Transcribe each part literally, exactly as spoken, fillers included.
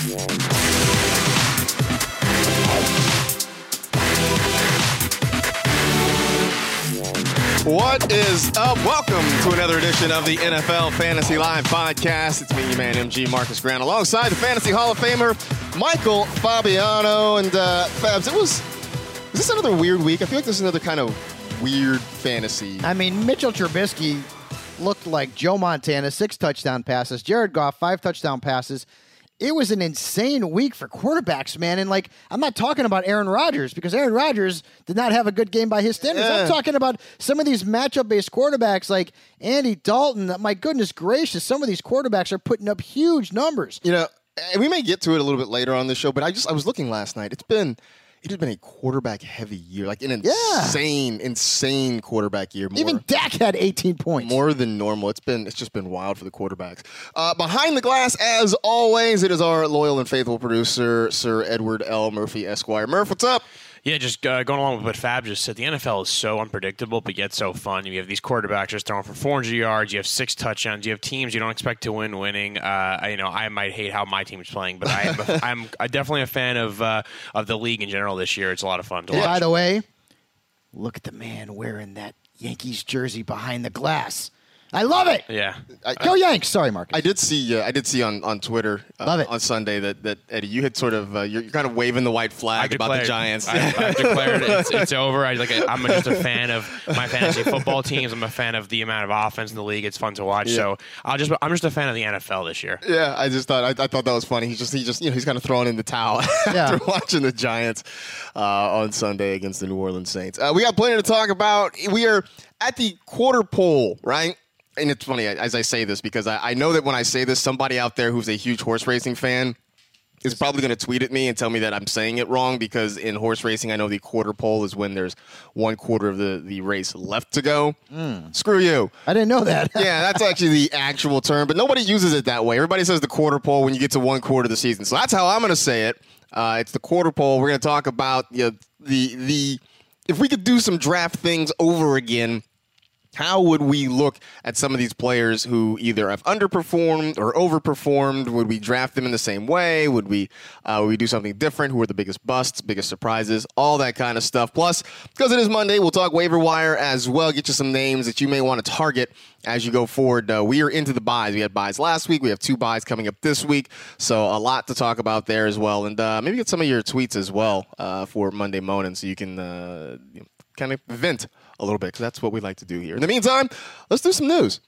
What is up? Welcome to another edition of the N F L Fantasy Live podcast. It's me, your man, M G Marcus Grant, alongside the Fantasy Hall of Famer, Michael Fabiano. And uh, Fabs, it was, is this another weird week? I feel like this is another kind of weird fantasy. I mean, Mitchell Trubisky looked like Joe Montana, six touchdown passes. Jared Goff, five touchdown passes. It was an insane week for quarterbacks, man. And, like, I'm not talking about Aaron Rodgers because Aaron Rodgers did not have a good game by his standards. Yeah. I'm talking about some of these matchup-based quarterbacks like Andy Dalton. My goodness gracious, some of these quarterbacks are putting up huge numbers. You know, and we may get to it a little bit later on the show, but I just I was looking last night. It's been it has been a quarterback-heavy year, like an insane, yeah. insane quarterback year. More, Even Dak had eighteen points. More than normal. It's been it's just been wild for the quarterbacks. Uh, behind the glass, as always, it is our loyal and faithful producer, Sir Edward L. Murphy, Esquire. Murph, what's up? Yeah, just uh, going along with what Fab just said, the N F L is so unpredictable, but yet so fun. You have these quarterbacks just throwing for four hundred yards. You have six touchdowns. You have teams you don't expect to win winning. Uh, I, you know, I might hate how my team's playing, but I am a, I'm a, definitely a fan of uh, of the league in general this year. It's a lot of fun to yeah, watch. By the way, look at the man wearing that Yankees jersey behind the glass. I love it. Yeah, I, Go Yanks! Sorry, Marcus. I did see. Uh, I did see on on Twitter uh, Love it. on Sunday that, that Eddie, you had sort of uh, you're, you're kind of waving the white flag I about declared, the Giants. I, I've declared it's, it's over. I like. I'm just a fan of my fantasy football teams. I'm a fan of the amount of offense in the league. It's fun to watch. Yeah. So I'll just. I'm just a fan of the N F L this year. Yeah, I just thought I, I thought that was funny. He's just he just you know he's kind of throwing in the towel Yeah. after watching the Giants uh, on Sunday against the New Orleans Saints. Uh, we got plenty to talk about. We are at the quarter pole, right? And it's funny as I say this because I, I know that when I say this, somebody out there who's a huge horse racing fan is probably going to tweet at me and tell me that I'm saying it wrong because in horse racing, I know the quarter pole is when there's one quarter of the, the race left to go. Mm. Screw you. I didn't know that. Yeah, that's actually the actual term, but nobody uses it that way. Everybody says the quarter pole when you get to one quarter of the season. So that's how I'm going to say it. Uh, it's the quarter pole. We're going to talk about you know, the the if we could do some draft things over again, how would we look at some of these players who either have underperformed or overperformed? Would we draft them in the same way? Would we uh, would we do something different? Who are the biggest busts, biggest surprises, all that kind of stuff. Plus, because it is Monday, we'll talk waiver wire as well, get you some names that you may want to target as you go forward. Uh, we are into the buys. We had buys last week. We have two buys coming up this week. So a lot to talk about there as well. And uh, maybe get some of your tweets as well uh, for Monday morning so you can uh, you know, kind of vent a little bit because that's what we like to do here. In the meantime, let's do some news.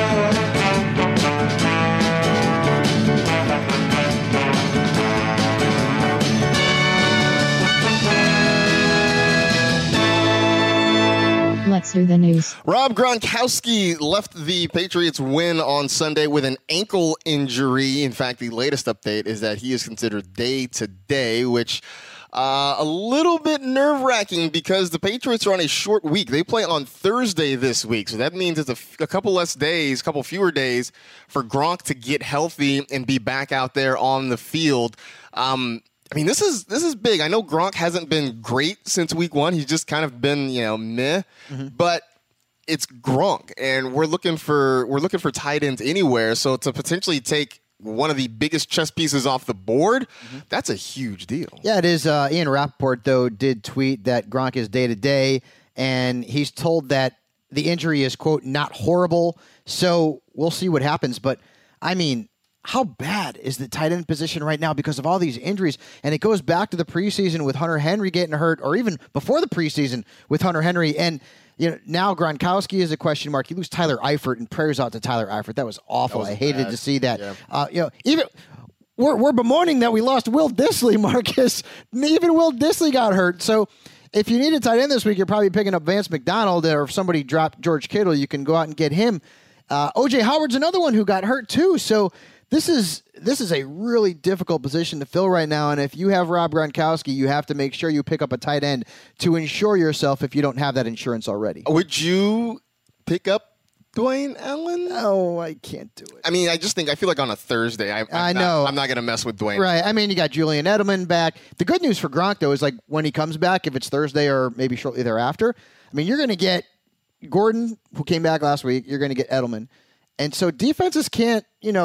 Let's do the news. Rob Gronkowski left the Patriots win on Sunday with an ankle injury. In fact, the latest update is that he is considered day-to-day, which Uh, a little bit nerve-wracking because the Patriots are on a short week. They play on Thursday this week, so that means it's a, f- a couple less days, a couple fewer days for Gronk to get healthy and be back out there on the field. Um, I mean, this is this is big. I know Gronk hasn't been great since week one. He's just kind of been, you know, meh. Mm-hmm. But it's Gronk, and we're looking for we're looking for tight ends anywhere. So to potentially take one of the biggest chess pieces off the board, mm-hmm. that's a huge deal. Yeah, it is. Uh, Ian Rappaport, though, did tweet that Gronk is day-to-day, and he's told that the injury is, quote, not horrible. So we'll see what happens. But, I mean, how bad is the tight end position right now because of all these injuries? And it goes back to the preseason with Hunter Henry getting hurt, or even before the preseason with Hunter Henry. And you know, now Gronkowski is a question mark. You lose Tyler Eifert, and prayers out to Tyler Eifert. That was awful. That was I hated bad. to see that. Yeah. Uh, you know, even we're we're bemoaning that we lost Will Dissly, Marcus. Even Will Dissly got hurt. So if you need a tight end this week, you're probably picking up Vance McDonald, or if somebody dropped George Kittle, you can go out and get him. Uh, O J Howard's another one who got hurt too. So this is this is a really difficult position to fill right now, and if you have Rob Gronkowski, you have to make sure you pick up a tight end to insure yourself if you don't have that insurance already. Would you pick up Dwayne Allen? No, I can't do it. I mean, I just think I feel like on a Thursday, I, I'm I not, know I'm not going to mess with Dwayne. Right. I mean, you got Julian Edelman back. The good news for Gronk though is like when he comes back, if it's Thursday or maybe shortly thereafter, I mean, you're going to get Gordon, who came back last week. You're going to get Edelman, and so defenses can't, you know,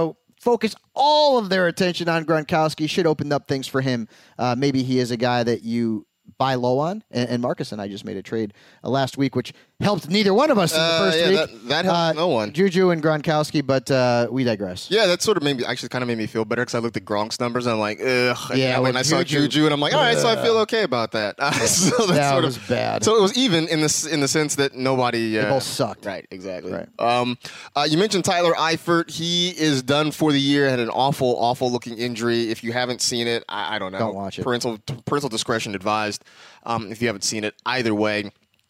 focus all of their attention on Gronkowski. Should open up things for him. Uh, maybe he is a guy that you buy low on. And, and Marcus and I just made a trade uh, last week, which helped neither one of us in the Uh, first yeah, week. that, that helped Uh, no one. Juju and Gronkowski, but uh, we digress. Yeah, that sort of made me actually kind of made me feel better because I looked at Gronk's numbers and I'm like, ugh. Yeah, and with when I saw Juju- Juju and I'm like, all right, so I feel okay about that. Uh, so that's That sort was of, bad. So it was even in the in the sense that nobody uh, They both sucked. Right, exactly. Right. Um, uh, you mentioned Tyler Eifert. He is done for the year. Had an awful, awful looking injury. If you haven't seen it, I, I don't know. Don't watch it. Parental parental discretion advised. Um, if you haven't seen it, either way.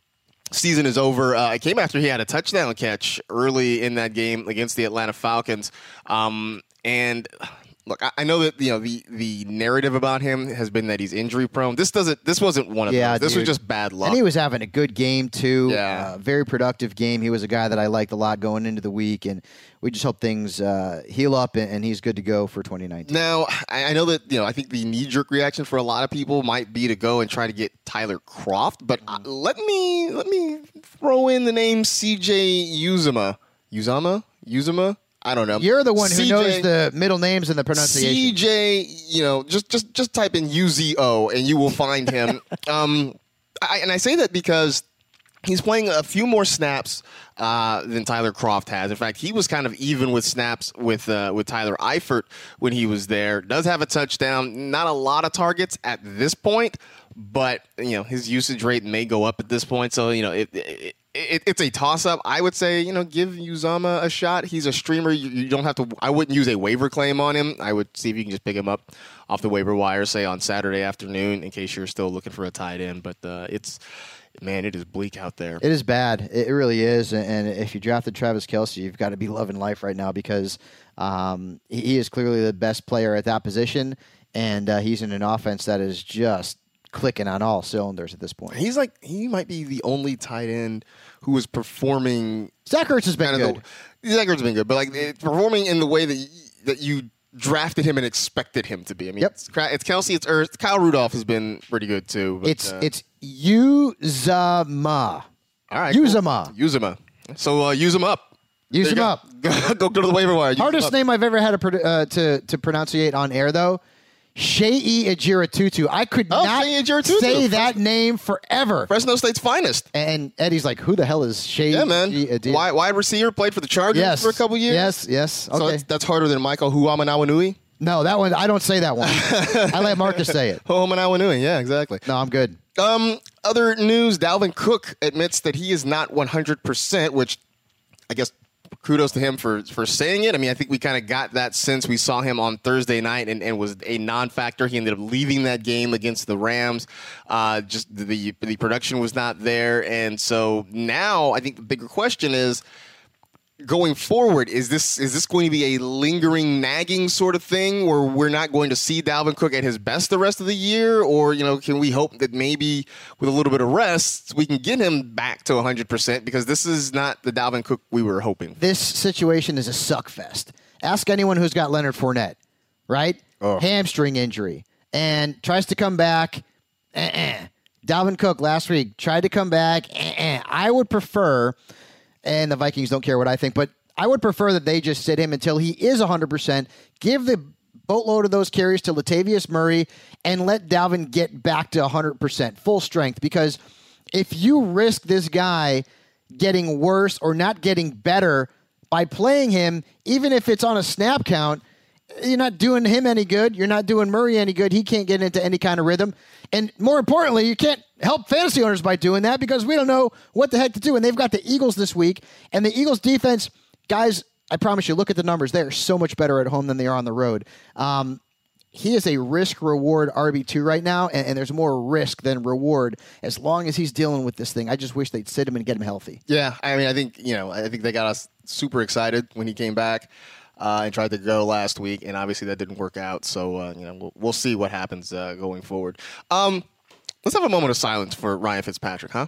Season is over. Uh, it came after he had a touchdown catch early in that game against the Atlanta Falcons. Um, and look, I, I know that you know the the narrative about him has been that he's injury prone. This doesn't. This wasn't one of Yeah, those. This dude. was just bad luck. And he was having a good game, too. Yeah. Uh, very productive game. He was a guy that I liked a lot going into the week, and we just hope things uh, heal up, and, and he's good to go for twenty nineteen. Now, I I know that you know. I think the knee-jerk reaction for a lot of people might be to go and try to get Tyler Kroft, but uh, let me let me throw in the name C J Uzama. Uzama? Uzama? I don't know. You're the one who C J knows the middle names and the pronunciation. C J, you know, just just just type in U Z O and you will find him. um, I, and I say that because he's playing a few more snaps uh, than Tyler Kroft has. In fact, he was kind of even with snaps with uh, with Tyler Eifert when he was there. Does have a touchdown. Not a lot of targets at this point, but you know his usage rate may go up at this point. So you know it. it It, it's a toss-up. I would say, you know, give Uzama a shot. He's a streamer. You, you don't have to. I wouldn't use a waiver claim on him. I would see if you can just pick him up off the waiver wire, say on Saturday afternoon, in case you're still looking for a tight end. But uh, it's, man, it is bleak out there. It is bad. It really is. And if you drafted Travis Kelce, you've got to be loving life right now because um, he is clearly the best player at that position, and uh, he's in an offense that is just clicking on all cylinders at this point. He's like he might be the only tight end who is performing. Zach Ertz has been kind of good. The, Zach Ertz has been good, but like eh, performing in the way that you, that you drafted him and expected him to be. I mean, Yep. it's, it's Kelsey, it's Ertz. Kyle Rudolph has been pretty good too. But, It's uh, it's Uzama. all right. Uzama. Cool. Use him up. So uh, use him up. Use There him you up. go. Go to the waiver wire. Use him Hardest up. name I've ever had to pro- uh, to to pronunciate on air though. Shei Ejiratutu. I could Oh, not Shei Ejiratutu. say that name forever. Fresno State's finest. And Eddie's like, who the hell is Shea? Yeah, man. Ejir- Wide, wide receiver, played for the Chargers Yes. for a couple years. Yes, yes. So Okay. that's, that's harder than Michael Huamanawanui. No, that one, I don't say that one. I let Marcus say it. Huamanawanui, yeah, exactly. No, I'm good. Um, other news, Dalvin Cook admits that he is not one hundred percent, which I guess kudos to him for, for saying it. I mean, I think we kind of got that sense. We saw him on Thursday night and, and was a non-factor. He ended up leaving that game against the Rams. Uh, just the the production was not there. And so now I think the bigger question is, going forward, is this is this going to be a lingering, nagging sort of thing where we're not going to see Dalvin Cook at his best the rest of the year? Or, you know, can we hope that maybe with a little bit of rest, we can get him back to one hundred percent? Because this is not the Dalvin Cook we were hoping. This situation is a suck fest. Ask anyone who's got Leonard Fournette, right? Oh. Hamstring injury. And tries to come back. Uh-uh. Dalvin Cook last week tried to come back. Uh-uh. I would prefer, and the Vikings don't care what I think, but I would prefer that they just sit him until he is one hundred percent, give the boatload of those carries to Latavius Murray, and let Dalvin get back to one hundred percent, full strength. Because if you risk this guy getting worse or not getting better by playing him, even if it's on a snap count, you're not doing him any good. You're not doing Murray any good. He can't get into any kind of rhythm. And more importantly, you can't help fantasy owners by doing that because we don't know what the heck to do. And they've got the Eagles this week. And the Eagles defense, guys, I promise you, look at the numbers. They're so much better at home than they are on the road. Um, he is a risk-reward R B two right now, and, and there's more risk than reward as long as he's dealing with this thing. I just wish they'd sit him and get him healthy. Yeah, I mean, I think, you know, I think they got us super excited when he came back. Uh, and tried to go last week, and obviously that didn't work out. So uh, you know, we'll, we'll see what happens uh, going forward. Um, let's have a moment of silence for Ryan Fitzpatrick, huh?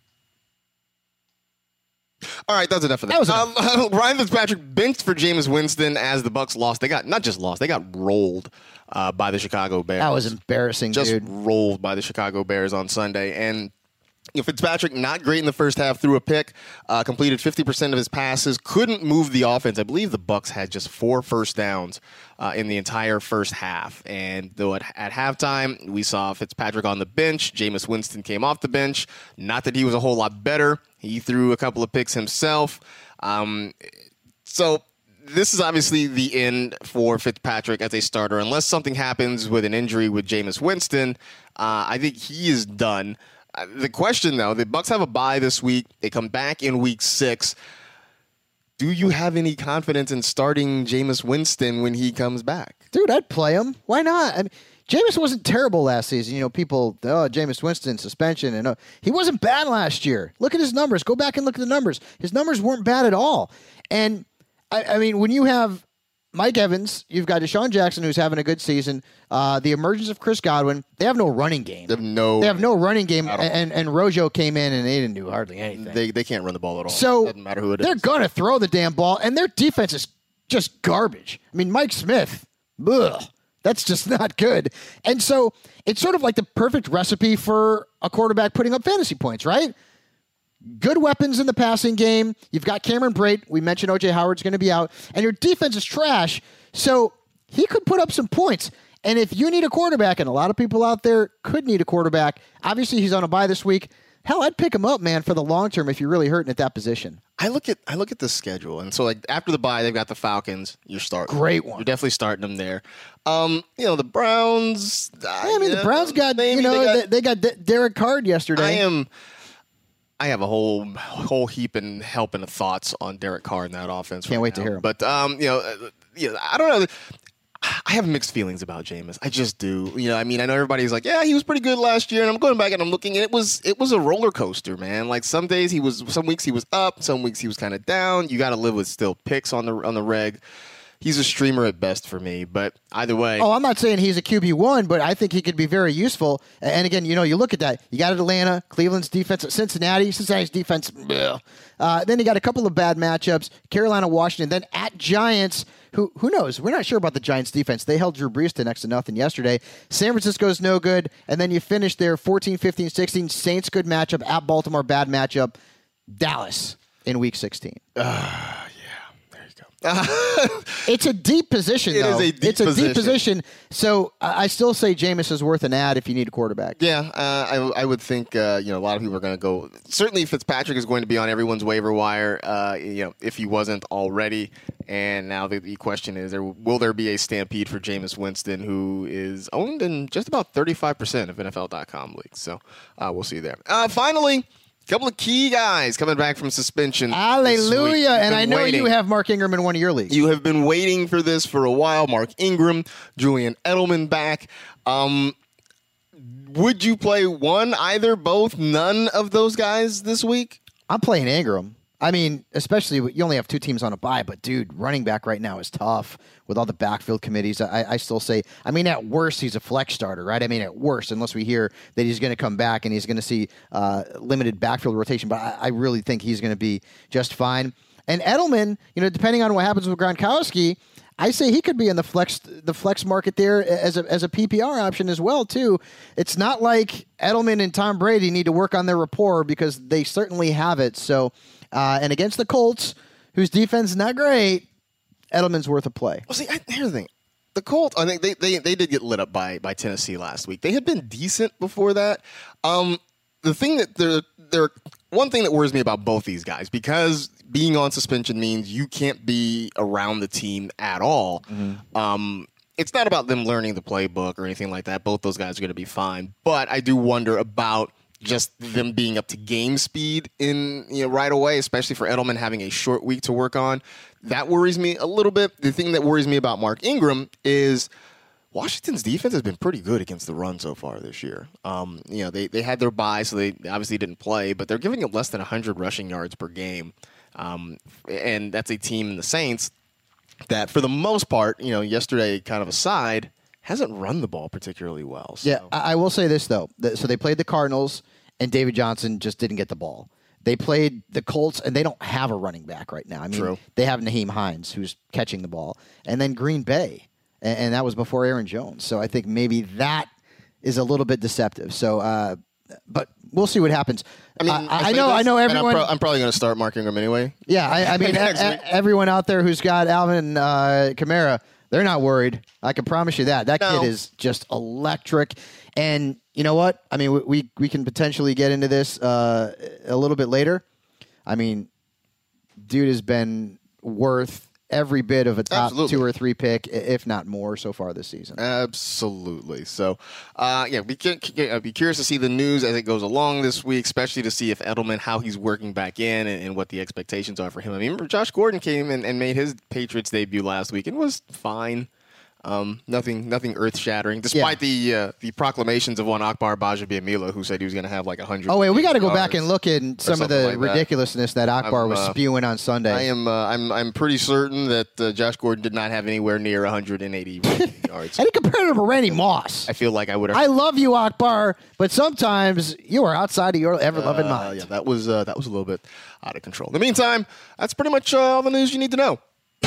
All right, that's enough of that. That was enough. Um, Ryan Fitzpatrick benched for Jameis Winston as the Bucs lost. They got not just lost; they got rolled uh, by the Chicago Bears. That was embarrassing, just dude. rolled by the Chicago Bears on Sunday, and You know, Fitzpatrick, not great in the first half, threw a pick, uh, completed fifty percent of his passes, couldn't move the offense. I believe the Bucs had just four first downs uh, in the entire first half. And though at, at halftime, we saw Fitzpatrick on the bench. Jameis Winston came off the bench. Not that he was a whole lot better. He threw a couple of picks himself. Um, so this is obviously the end for Fitzpatrick as a starter. Unless something happens with an injury with Jameis Winston, uh, I think he is done. The question, though, the Bucs have a bye this week. They come back in week six. Do you have any confidence in starting Jameis Winston when he comes back? Dude, I'd play him. Why not? I mean, Jameis wasn't terrible last season. You know, people, oh, Jameis Winston, suspension. and uh, He wasn't bad last year. Look at his numbers. Go back and look at the numbers. His numbers weren't bad at all. And, I, I mean, when you have Mike Evans, you've got Deshaun Jackson, who's having a good season. Uh, the emergence of Chris Godwin. They have no running game. They have no. They have no running game. And, and and Rojo came in and they didn't do hardly anything. They they can't run the ball at all. So doesn't matter who it they're is. going to throw the damn ball, and their defense is just garbage. I mean, Mike Smith, ugh, that's just not good. And so it's sort of like the perfect recipe for a quarterback putting up fantasy points, right? Good weapons in the passing game. You've got Cameron Brate. We mentioned O J Howard's going to be out. And your defense is trash. So he could put up some points. And if you need a quarterback, and a lot of people out there could need a quarterback, obviously he's on a bye this week. Hell, I'd pick him up, man, for the long term if you're really hurting at that position. I look at I look at the schedule, and so like after the bye, they've got the Falcons. You're starting. Great one. You're definitely starting them there. Um, you know the Browns. I mean, yeah, the Browns got, maybe you know, they got, they, they got D- Derek Carr yesterday. I am. I have a whole whole heap and helping of thoughts on Derek Carr in that offense. Can't right wait now. to hear him. But um, you know, uh, you know, I don't know. I have mixed feelings about Jameis. I just do. You know, I mean, I know everybody's like, yeah, he was pretty good last year, and I'm going back and I'm looking, and it was it was a roller coaster, man. Like some days he was, some weeks he was up, some weeks he was kind of down. You got to live with still picks on the on the reg. He's a streamer at best for me, but either way. Oh, I'm not saying he's a Q B one, but I think he could be very useful. And again, you know, you look at that. You got Atlanta, Cleveland's defense, Cincinnati, Cincinnati's defense. Uh, then you got a couple of bad matchups, Carolina, Washington, then at Giants, who who knows? We're not sure about the Giants defense. They held Drew Brees to next to nothing yesterday. San Francisco's no good. And then you finish there fourteen, fifteen, sixteen. Saints, good matchup. At Baltimore, bad matchup. Dallas in week sixteen. Uh, It's a deep position, It though. is a deep it's a position. deep position. So uh, I still say Jameis is worth an ad if you need a quarterback. Yeah, uh, I, I would think uh, you know a lot of people are going to go. Certainly, Fitzpatrick is going to be on everyone's waiver wire. Uh, you know, if he wasn't already. And now the, the question is: there, will there be a stampede for Jameis Winston, who is owned in just about thirty-five percent of N F L dot com leagues? So uh, we'll see there. Uh, finally. Couple of key guys coming back from suspension. Hallelujah. And I know waiting. you have Mark Ingram in one of your leagues. You have been waiting for this for a while. Mark Ingram, Julian Edelman back. Um, would you play one, either, both, none of those guys this week? I'm playing Ingram. I mean, especially, you only have two teams on a bye, but dude, running back right now is tough with all the backfield committees. I, I still say, I mean, at worst, he's a flex starter, right? I mean, at worst, unless we hear that he's going to come back and he's going to see uh, limited backfield rotation, but I, I really think he's going to be just fine. And Edelman, you know, depending on what happens with Gronkowski, I say he could be in the flex the flex market there as a as a P P R option as well, too. It's not like Edelman and Tom Brady need to work on their rapport because they certainly have it. So, uh, and against the Colts, whose defense is not great, Edelman's worth a play. Well, see, I, here's the thing. The Colts, I think they, they, they did get lit up by, by Tennessee last week. They had been decent before that. Um, the thing that they're, they're, one thing that worries me about both these guys, because being on suspension means you can't be around the team at all. Mm-hmm. Um, it's not about them learning the playbook or anything like that. Both those guys are going to be fine. But I do wonder about just them being up to game speed in you know right away, especially for Edelman having a short week to work on. That worries me a little bit. The thing that worries me about Mark Ingram is Washington's defense has been pretty good against the run so far this year. Um, you know, they, they had their bye, so they obviously didn't play, but they're giving up less than one hundred rushing yards per game. Um, and that's a team in the Saints that, for the most part, you know, yesterday kind of aside, hasn't run the ball particularly well. So. Yeah, I I will say this, though. So they played the Cardinals, and David Johnson just didn't get the ball. They played the Colts, and they don't have a running back right now. I mean, True. They have Naheem Hines, who's catching the ball. And then Green Bay, and, and that was before Aaron Jones. So I think maybe that is a little bit deceptive. So uh, but we'll see what happens. I mean, I, I know, I know everyone. I'm, pro- I'm probably going to start marking him anyway. Yeah, I, I mean, a, a, everyone out there who's got Alvin uh, Kamara, they're not worried. I can promise you that. That no. kid is just electric. And you know what? I mean, we we can potentially get into this uh, a little bit later. I mean, dude has been worth every bit of a top Absolutely. two or three pick, if not more, so far this season. Absolutely. So, uh, yeah, be, be curious to see the news as it goes along this week, especially to see if Edelman, how he's working back in and, and what the expectations are for him. I mean, remember Josh Gordon came and, and made his Patriots debut last week and was fine. Um, nothing, nothing earth-shattering, despite yeah. the uh, the proclamations of one Akbar Bajabiamila, who said he was going to have like a hundred. Oh wait, we got to go back and look at some of the like ridiculousness that, that Akbar I'm, was uh, spewing on Sunday. I am, uh, I'm, I'm pretty certain that uh, Josh Gordon did not have anywhere near one hundred eighty yards. And he compared him to Randy Moss. I feel like I would have. I love you, Akbar, but sometimes you are outside of your ever-loving uh, mind. Yeah, that was uh, that was a little bit out of control. In the meantime, that's pretty much uh, all the news you need to know.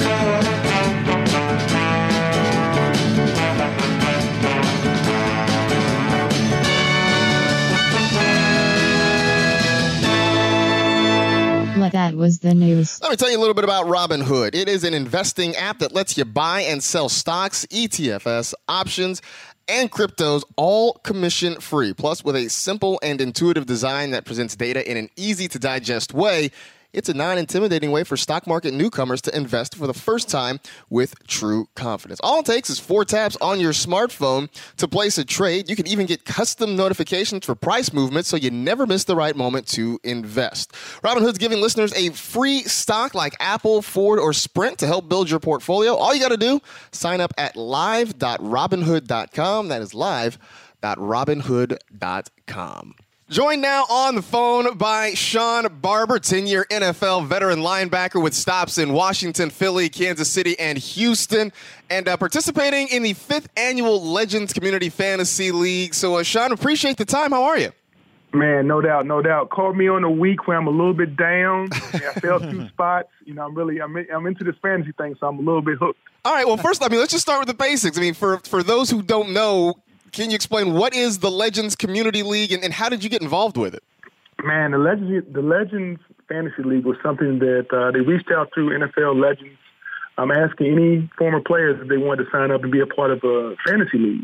That was the news. Let me tell you a little bit about Robinhood. It is an investing app that lets you buy and sell stocks, E T Fs, options, and cryptos, all commission free. Plus, with a simple and intuitive design that presents data in an easy to digest way, it's a non-intimidating way for stock market newcomers to invest for the first time with true confidence. All it takes is four taps on your smartphone to place a trade. You can even get custom notifications for price movements so you never miss the right moment to invest. Robinhood's giving listeners a free stock like Apple, Ford, or Sprint to help build your portfolio. All you got to do, sign up at live dot robinhood dot com. That is live dot robinhood dot com. Joined now on the phone by Sean Barber, ten-year N F L veteran linebacker with stops in Washington, Philly, Kansas City, and Houston, and uh, participating in the fifth annual Legends Community Fantasy League. So, uh, Sean, appreciate the time. How are you? Man, no doubt, no doubt. Called me on a week where I'm a little bit down. I fell two spots. You know, I'm really, I'm, I'm into this fantasy thing, so I'm a little bit hooked. All right. Well, first, I mean, let's just start with the basics. I mean, for for those who don't know, can you explain what is the Legends Community League and, and how did you get involved with it? Man, the Legends, the Legends Fantasy League was something that uh, they reached out through N F L Legends. I'm asking any former players if they wanted to sign up and be a part of a fantasy league.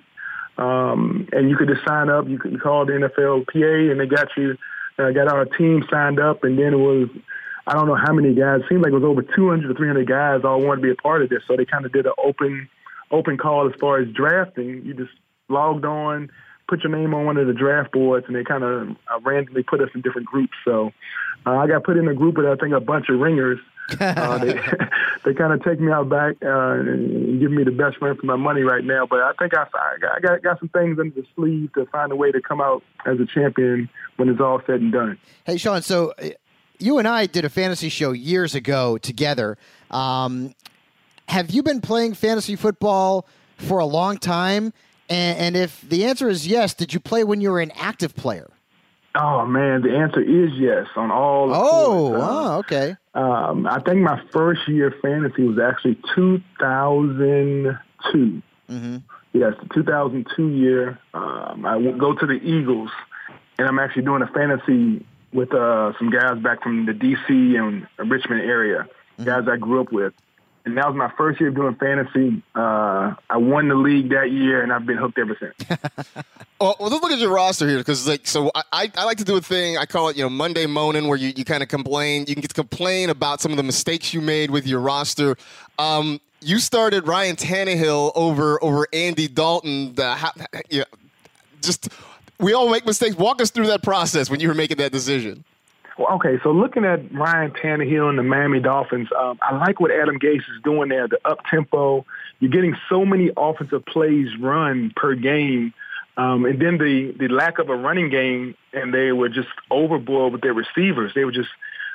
Um, and you could just sign up. You could call the N F L P A, and they got you, uh, got our team signed up. And then it was, I don't know how many guys. It seemed like it was over two hundred or three hundred guys all wanted to be a part of this. So they kind of did an open, open call as far as drafting. You just logged on, put your name on one of the draft boards, and they kind of uh, randomly put us in different groups. So uh, I got put in a group with, I think, a bunch of ringers. Uh, they they kind of take me out back uh, and give me the best run for my money right now. But I think I, I, got, I got, got some things under the sleeve to find a way to come out as a champion when it's all said and done. Hey, Sean, so you and I did a fantasy show years ago together. Um, have you been playing fantasy football for a long time? And, and if the answer is yes, did you play when you were an active player? Oh, man, the answer is yes on all. Oh, uh, oh okay. Um, I think my first year of fantasy was actually two thousand two. Mm-hmm. Yes, the two thousand two year. Um, I go to the Eagles, and I'm actually doing a fantasy with uh, some guys back from the D C and Richmond area, mm-hmm. guys I grew up with. And that was my first year of doing fantasy. Uh, I won the league that year, and I've been hooked ever since. Well, well, let's look at your roster here, because like, so I, I, I like to do a thing. I call it, you know, Monday moaning, where you, you kind of complain. You can get to complain about some of the mistakes you made with your roster. Um, you started Ryan Tannehill over over Andy Dalton. The, how, you know, just we all make mistakes. Walk us through that process when you were making that decision. Well, okay, so looking at Ryan Tannehill and the Miami Dolphins, um, I like what Adam Gase is doing there, the up-tempo. You're getting so many offensive plays run per game, um, and then the, the lack of a running game, and they were just overboard with their receivers. They were just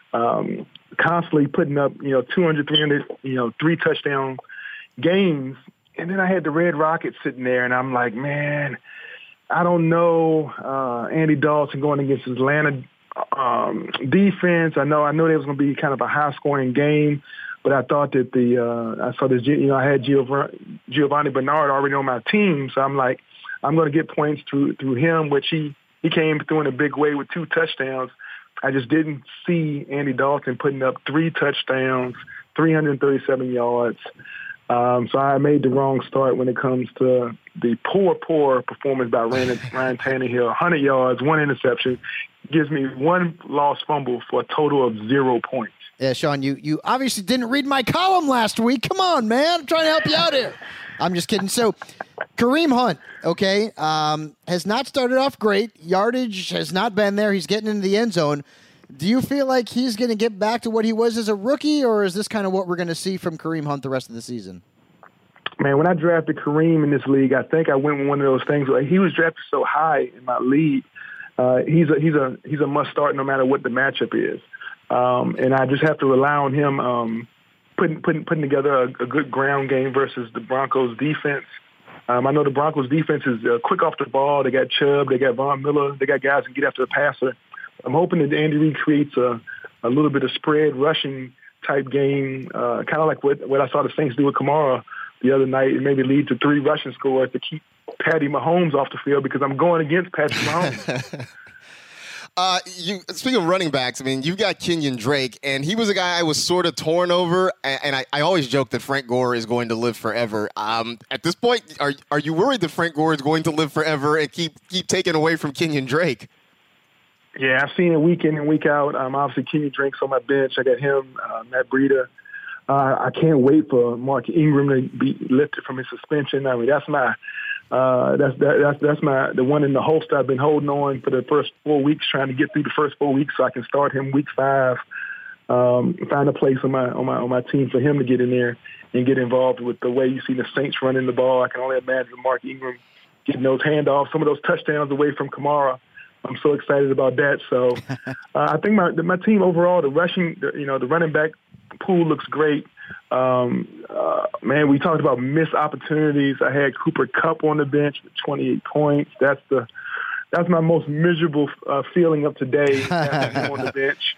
um, constantly putting up, you know, two hundred, three hundred, you know, three-touchdown games. And then I had the Red Rockets sitting there, and I'm like, man, I don't know, uh, Andy Dalton going against Atlanta Um, defense. I know, I know there was going to be kind of a high scoring game, but I thought that the, uh, I saw this, you know, I had Giovanni, Giovanni Bernard already on my team. So I'm like, I'm going to get points through, through him, which he, he came through in a big way with two touchdowns. I just didn't see Andy Dalton putting up three touchdowns, three hundred thirty-seven yards. Um, so I made the wrong start when it comes to the poor, poor performance by Ryan, Ryan Tannehill. one hundred yards, one interception, gives me one lost fumble for a total of zero points. Yeah, Sean, you, you obviously didn't read my column last week. Come on, man. I'm trying to help you out here. I'm just kidding. So Kareem Hunt, okay, um, has not started off great. Yardage has not been there. He's getting into the end zone. Do you feel like he's going to get back to what he was as a rookie, or is this kind of what we're going to see from Kareem Hunt the rest of the season? Man, when I drafted Kareem in this league, I think I went with one of those things where he was drafted so high in my league. Uh, he's a he's a he's a must start no matter what the matchup is, um, and I just have to rely on him um, putting putting putting together a, a good ground game versus the Broncos defense. Um, I know the Broncos defense is uh, quick off the ball. They got Chubb, they got Von Miller, they got guys who get after the passer. I'm hoping that Andy Reid creates a, a little bit of spread rushing type game, uh, kind of like what, what I saw the Saints do with Kamara the other night, and maybe lead to three rushing scores to keep Patty Mahomes off the field, because I'm going against Patrick Mahomes. uh, you speaking of running backs, I mean, you've got Kenyon Drake, and he was a guy I was sort of torn over, and, and I, I always joke that Frank Gore is going to live forever. Um, at this point, are are you worried that Frank Gore is going to live forever and keep keep taking away from Kenyon Drake? Yeah, I've seen it week in and week out. Um, obviously, Kenyon Drake's on my bench. I got him, uh, Matt Breida. Uh, I can't wait for Mark Ingram to be lifted from his suspension. I mean, that's my uh, that's that, that's that's my the one in the holster I've been holding on for the first four weeks, trying to get through the first four weeks so I can start him week five. Um, find a place on my on my on my team for him to get in there and get involved with the way you see the Saints running the ball. I can only imagine Mark Ingram getting those handoffs, some of those touchdowns away from Kamara. I'm so excited about that. So uh, I think my my team overall, the rushing, the, you know, the running back pool looks great. Um, uh, man, we talked about missed opportunities. I had Cooper Kupp on the bench with twenty-eight points. That's the that's my most miserable uh, feeling of today, having him on the bench.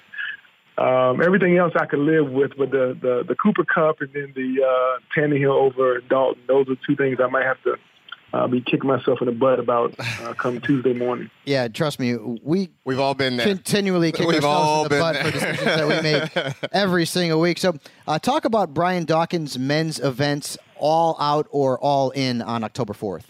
Um, everything else I could live with, but the, the, the Cooper Kupp and then the uh, Tannehill over Dalton, those are two things I might have to I'll be kicking myself in the butt about uh, come Tuesday morning. Yeah, trust me, we we've all been there. Continually kick we've ourselves all in the been butt there. for decisions that we make every single week. So, uh, talk about Brian Dawkins' men's events, all out or all in, on October fourth.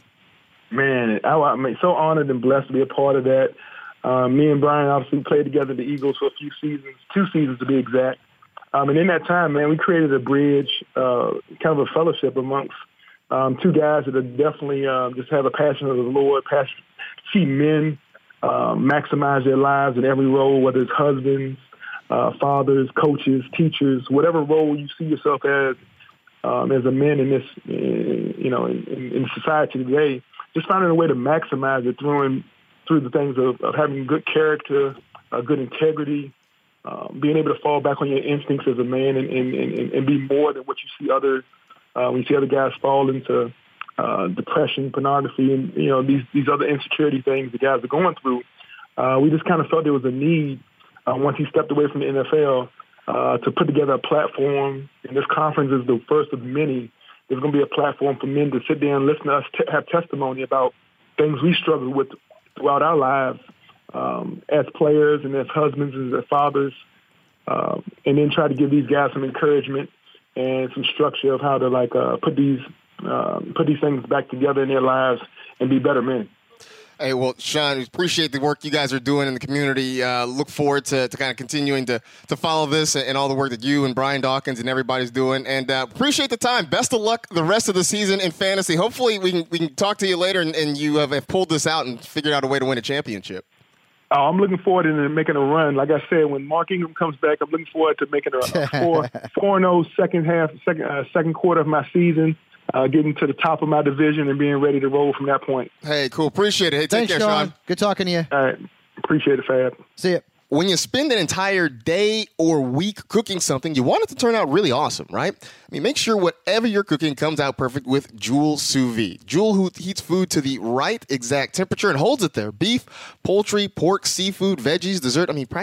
Man, I, I'm so honored and blessed to be a part of that. Uh, me and Brian obviously played together at the Eagles for a few seasons, two seasons to be exact. Um, and in that time, man, we created a bridge, uh, kind of a fellowship amongst Um, two guys that are definitely um, just have a passion of the Lord, passion, see men uh, maximize their lives in every role, whether it's husbands, uh, fathers, coaches, teachers, whatever role you see yourself as um, as a man in this, you know, in, in society today. Just finding a way to maximize it through and through the things of, of having good character, uh, good integrity, uh, being able to fall back on your instincts as a man and, and, and, and be more than what you see others. Uh, when you see other guys fall into uh, depression, pornography, and you know these these other insecurity things the guys are going through, uh, we just kind of felt there was a need uh, once he stepped away from the N F L uh, to put together a platform. And this conference is the first of many. There's going to be a platform for men to sit there and listen to us t- have testimony about things we struggled with throughout our lives um, as players and as husbands and as fathers, uh, and then try to give these guys some encouragement and some structure of how to like uh, put these uh, put these things back together in their lives and be better men. Hey, well, Sean, we appreciate the work you guys are doing in the community. Uh, look forward to, to kind of continuing to to follow this and all the work that you and Brian Dawkins and everybody's doing. And uh, appreciate the time. Best of luck the rest of the season in fantasy. Hopefully, we can we can talk to you later and, and you have, have pulled this out and figured out a way to win a championship. Oh, I'm looking forward to making a run. Like I said, when Mark Ingram comes back, I'm looking forward to making a, a four four and zero second half, second uh, second quarter of my season, uh, getting to the top of my division and being ready to roll from that point. Hey, cool. Appreciate it. Hey, Thanks, take care, Sean. Sean. Good talking to you. All right, appreciate it, Fab. See ya. When you spend an entire day or week cooking something, you want it to turn out really awesome, right? I mean, make sure whatever you're cooking comes out perfect with Joule Sous Vide. Joule heats food to the right exact temperature and holds it there. Beef, poultry, pork, seafood, veggies, dessert. I mean, practically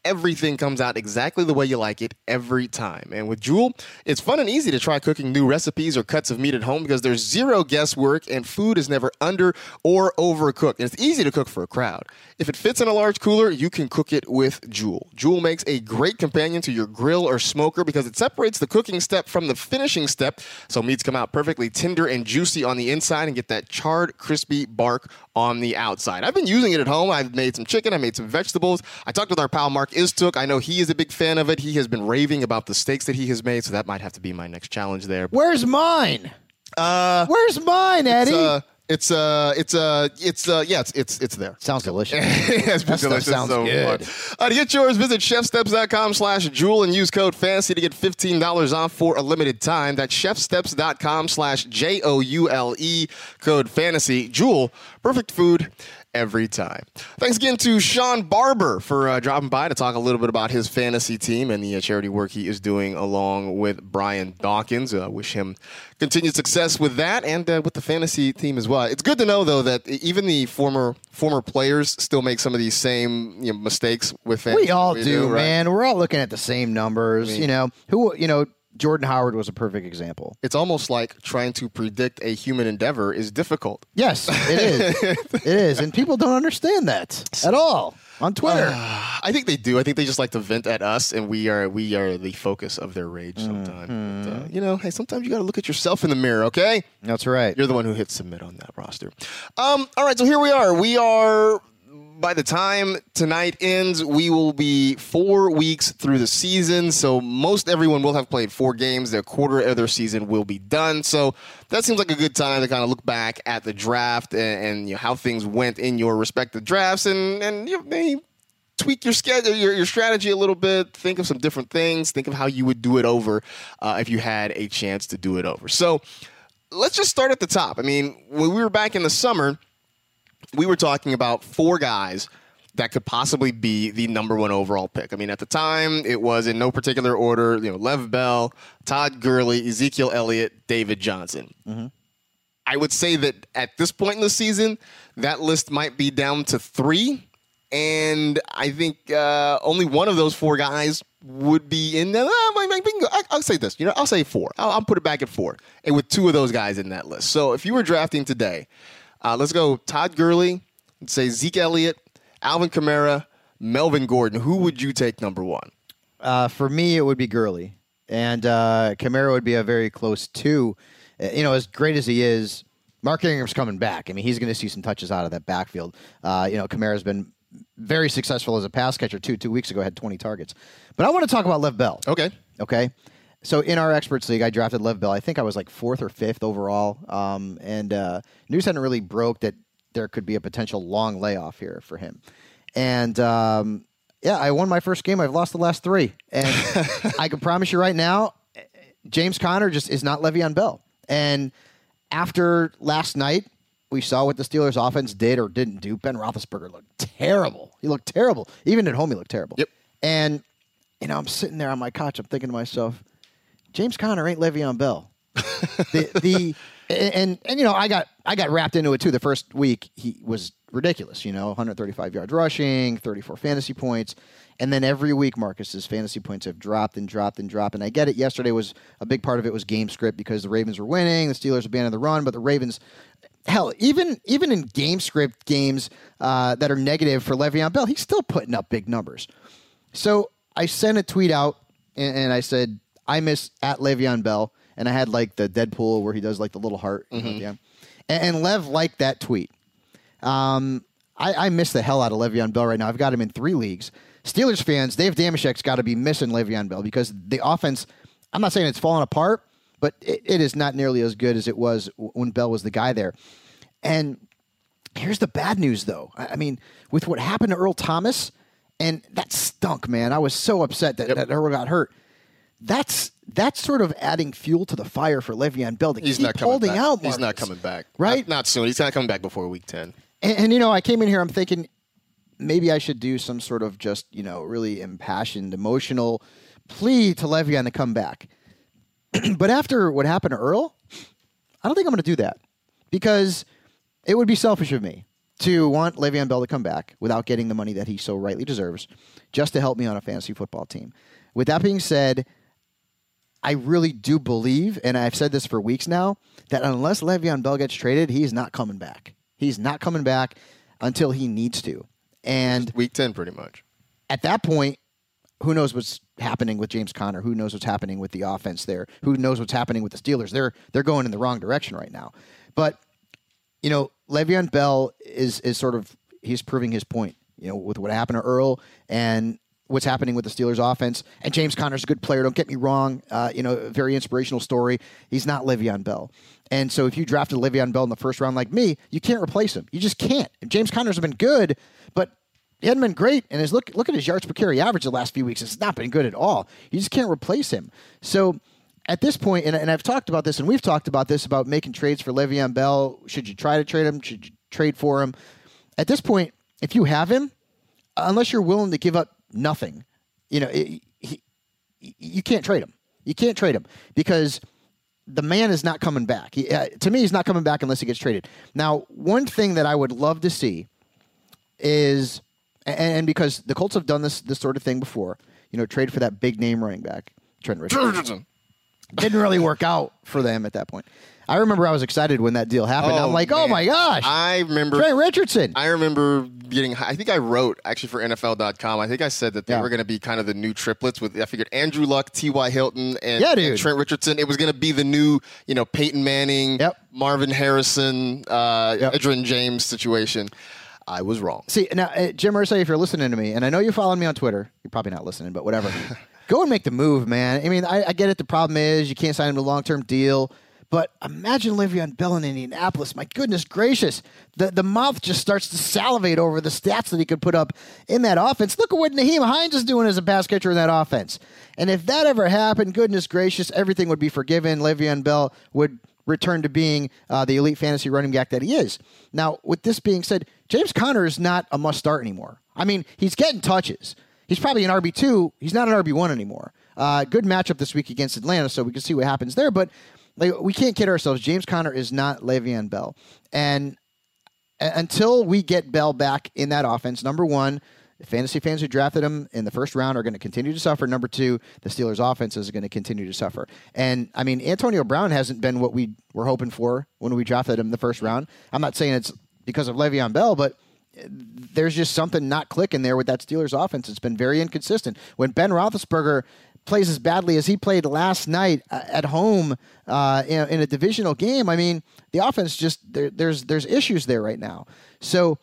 everything comes out exactly the way you like it every time. And with Joule, it's fun and easy to try cooking new recipes or cuts of meat at home because there's zero guesswork and food is never under or overcooked. And it's easy to cook for a crowd. If it fits in a large cooler, you can cook it with Joule. Joule makes a great companion to your grill or smoker because it separates the cooking step from the finishing step, so meats come out perfectly tender and juicy on the inside and get that charred, crispy bark on the outside. I've been using it at home. I've made some chicken. I made some vegetables. I talked with our pal Mark Istook. I know he is a big fan of it. He has been raving about the steaks that he has made, so that might have to be my next challenge there. Where's mine? Uh, Where's mine, Eddie? It's, uh, it's uh, it's uh, it's uh, yeah, it's it's it's there. Sounds delicious. It's That stuff delicious. sounds so good. fun. Uh, to get yours, visit chefsteps.com slash Joule and use code FANTASY to get fifteen dollars off for a limited time. That's chefsteps.com slash J O U L E, code FANTASY. Joule, perfect food every time. Thanks again to Sean Barber for uh, dropping by to talk a little bit about his fantasy team and the uh, charity work he is doing along with Brian Dawkins. I uh, wish him continued success with that and uh, with the fantasy team as well. It's good to know, though, that even the former former players still make some of these same you know, mistakes with fantasy. We all we do, do right? man. We're all looking at the same numbers. I mean- you know, who, you know, Jordan Howard was a perfect example. It's almost like trying to predict a human endeavor is difficult. Yes, it is. It is. And people don't understand that at all on Twitter. Uh, I think they do. I think they just like to vent at us, and we are we are the focus of their rage sometimes. Mm-hmm. But, uh, you know, hey, sometimes you got to look at yourself in the mirror, okay? That's right. You're the one who hit submit on that roster. Um, all right, so here we are. We are, by the time tonight ends, we will be four weeks through the season. So most everyone will have played four games. Their quarter of their season will be done. So that seems like a good time to kind of look back at the draft and, and you know, how things went in your respective drafts and, and you know, maybe tweak your schedule, your, your strategy a little bit. Think of some different things. Think of how you would do it over uh, if you had a chance to do it over. So let's just start at the top. I mean, when we were back in the summer, we were talking about four guys that could possibly be the number one overall pick. I mean, at the time, it was in no particular order, you know, Lev Bell, Todd Gurley, Ezekiel Elliott, David Johnson. Mm-hmm. I would say that at this point in the season, that list might be down to three. And I think uh, only one of those four guys would be in there. I'll say this. You know, I'll say four. I'll, I'll put it back at four. And with two of those guys in that list. So if you were drafting today, uh, let's go Todd Gurley, let's say Zeke Elliott, Alvin Kamara, Melvin Gordon. Who would you take number one? Uh, for me, it would be Gurley. And uh, Kamara would be a very close two. Uh, you know, as great as he is, Mark Ingram's coming back. I mean, he's going to see some touches out of that backfield. Uh, you know, Kamara's been very successful as a pass catcher, too. Two weeks ago, had twenty targets. But I want to talk about Lev Bell. Okay. Okay. So in our experts league, I drafted Lev Bell. I think I was like fourth or fifth overall. Um, and uh, news hadn't really broke that there could be a potential long layoff here for him. And um, yeah, I won my first game. I've lost the last three. And I can promise you right now, James Conner just is not Le'Veon Bell. And after last night, we saw what the Steelers offense did or didn't do. Ben Roethlisberger looked terrible. He looked terrible. Even at home, he looked terrible. Yep. And, you know, I'm sitting there on my couch. I'm thinking to myself, James Conner ain't Le'Veon Bell. the the and and you know I got I got wrapped into it too. The first week he was ridiculous. You know, one hundred thirty-five yards rushing, thirty-four fantasy points, and then every week Marcus's fantasy points have dropped and dropped and dropped. And I get it. Yesterday was a big part of it was game script because the Ravens were winning, the Steelers abandoned the run, but the Ravens. Hell, even even in game script games uh, that are negative for Le'Veon Bell, he's still putting up big numbers. So I sent a tweet out and, and I said, I miss at Le'Veon Bell. And I had like the Deadpool where he does like the little heart. Mm-hmm. You know, yeah. and, and Lev liked that tweet. Um, I, I miss the hell out of Le'Veon Bell right now. I've got him in three leagues. Steelers fans, Dave Damashek's got to be missing Le'Veon Bell because the offense, I'm not saying it's falling apart, but it, it is not nearly as good as it was when Bell was the guy there. And here's the bad news, though. I mean, with what happened to Earl Thomas, and that stunk, man. I was so upset that, yep. that Earl got hurt. That's that's sort of adding fuel to the fire for Le'Veon Bell to He's keep not coming holding back. out. Marcus. He's not coming back. Right? Not, not soon. He's not coming back before week ten. And, and, you know, I came in here, I'm thinking maybe I should do some sort of just, you know, really impassioned, emotional plea to Le'Veon to come back. But after what happened to Earl, I don't think I'm going to do that because it would be selfish of me. to want Le'Veon Bell to come back without getting the money that he so rightly deserves, just to help me on a fantasy football team. With that being said, I really do believe, and I've said this for weeks now, that unless Le'Veon Bell gets traded, he's not coming back. He's not coming back until he needs to. And week ten, pretty much. At that point, who knows what's happening with James Conner? Who knows what's happening with the offense there? Who knows what's happening with the Steelers? They're they're going in the wrong direction right now. But, you know, Le'Veon Bell is is sort of, he's proving his point, you know, with what happened to Earl and what's happening with the Steelers offense. And James Conner's a good player. Don't get me wrong. Uh, you know, a very inspirational story. He's not Le'Veon Bell. And so if you drafted Le'Veon Bell in the first round like me, you can't replace him. You just can't. James Conner's been good, but he hadn't been great. And his look look at his yards per carry average the last few weeks. It's not been good at all. You just can't replace him. So at this point, and, and I've talked about this, and we've talked about this, about making trades for Le'Veon Bell. Should you try to trade him? Should you trade for him? At this point, if you have him, unless you're willing to give up nothing, you know, it, he, you can't trade him. You can't trade him because the man is not coming back. He, uh, to me, he's not coming back unless he gets traded. Now, one thing that I would love to see is, and, and because the Colts have done this this sort of thing before, you know, trade for that big name running back, Trent Richardson. Didn't really work out for them at that point. I remember I was excited when that deal happened. Oh, I'm like, man. oh my gosh. I remember Trent Richardson. I remember getting, I think I wrote actually for N F L dot com. I think I said that they Yeah. were going to be kind of the new triplets with, I figured Andrew Luck, T Y. Hilton, and, Yeah, dude. and Trent Richardson. It was going to be the new, you know, Peyton Manning, Yep. Marvin Harrison, uh, Yep. Edgerrin James situation. I was wrong. See, now, uh, Jim Irsay, if you're listening to me, and I know you followed me on Twitter, you're probably not listening, but whatever. Go and make the move, man. I mean, I, I get it. The problem is you can't sign him to a long-term deal. But imagine Le'Veon Bell in Indianapolis. My goodness gracious. The the mouth just starts to salivate over the stats that he could put up in that offense. Look at what Naheem Hines is doing as a pass catcher in that offense. And if that ever happened, goodness gracious, everything would be forgiven. Le'Veon Bell would return to being uh, the elite fantasy running back that he is. Now, with this being said, James Conner is not a must-start anymore. I mean, he's getting touches. He's probably an R B two. He's not an R B one anymore. Uh, good matchup this week against Atlanta, so we can see what happens there. But like, we can't kid ourselves. James Conner is not Le'Veon Bell. And a- until we get Bell back in that offense, number one, the fantasy fans who drafted him in the first round are going to continue to suffer. Number two, the Steelers' offense is going to continue to suffer. And, I mean, Antonio Brown hasn't been what we were hoping for when we drafted him in the first round. I'm not saying it's because of Le'Veon Bell, but there's just something not clicking there with that Steelers offense. It's been very inconsistent. When Ben Roethlisberger plays as badly as he played last night uh, at home uh, in, in a divisional game, I mean, the offense just there, there's there's issues there right now. So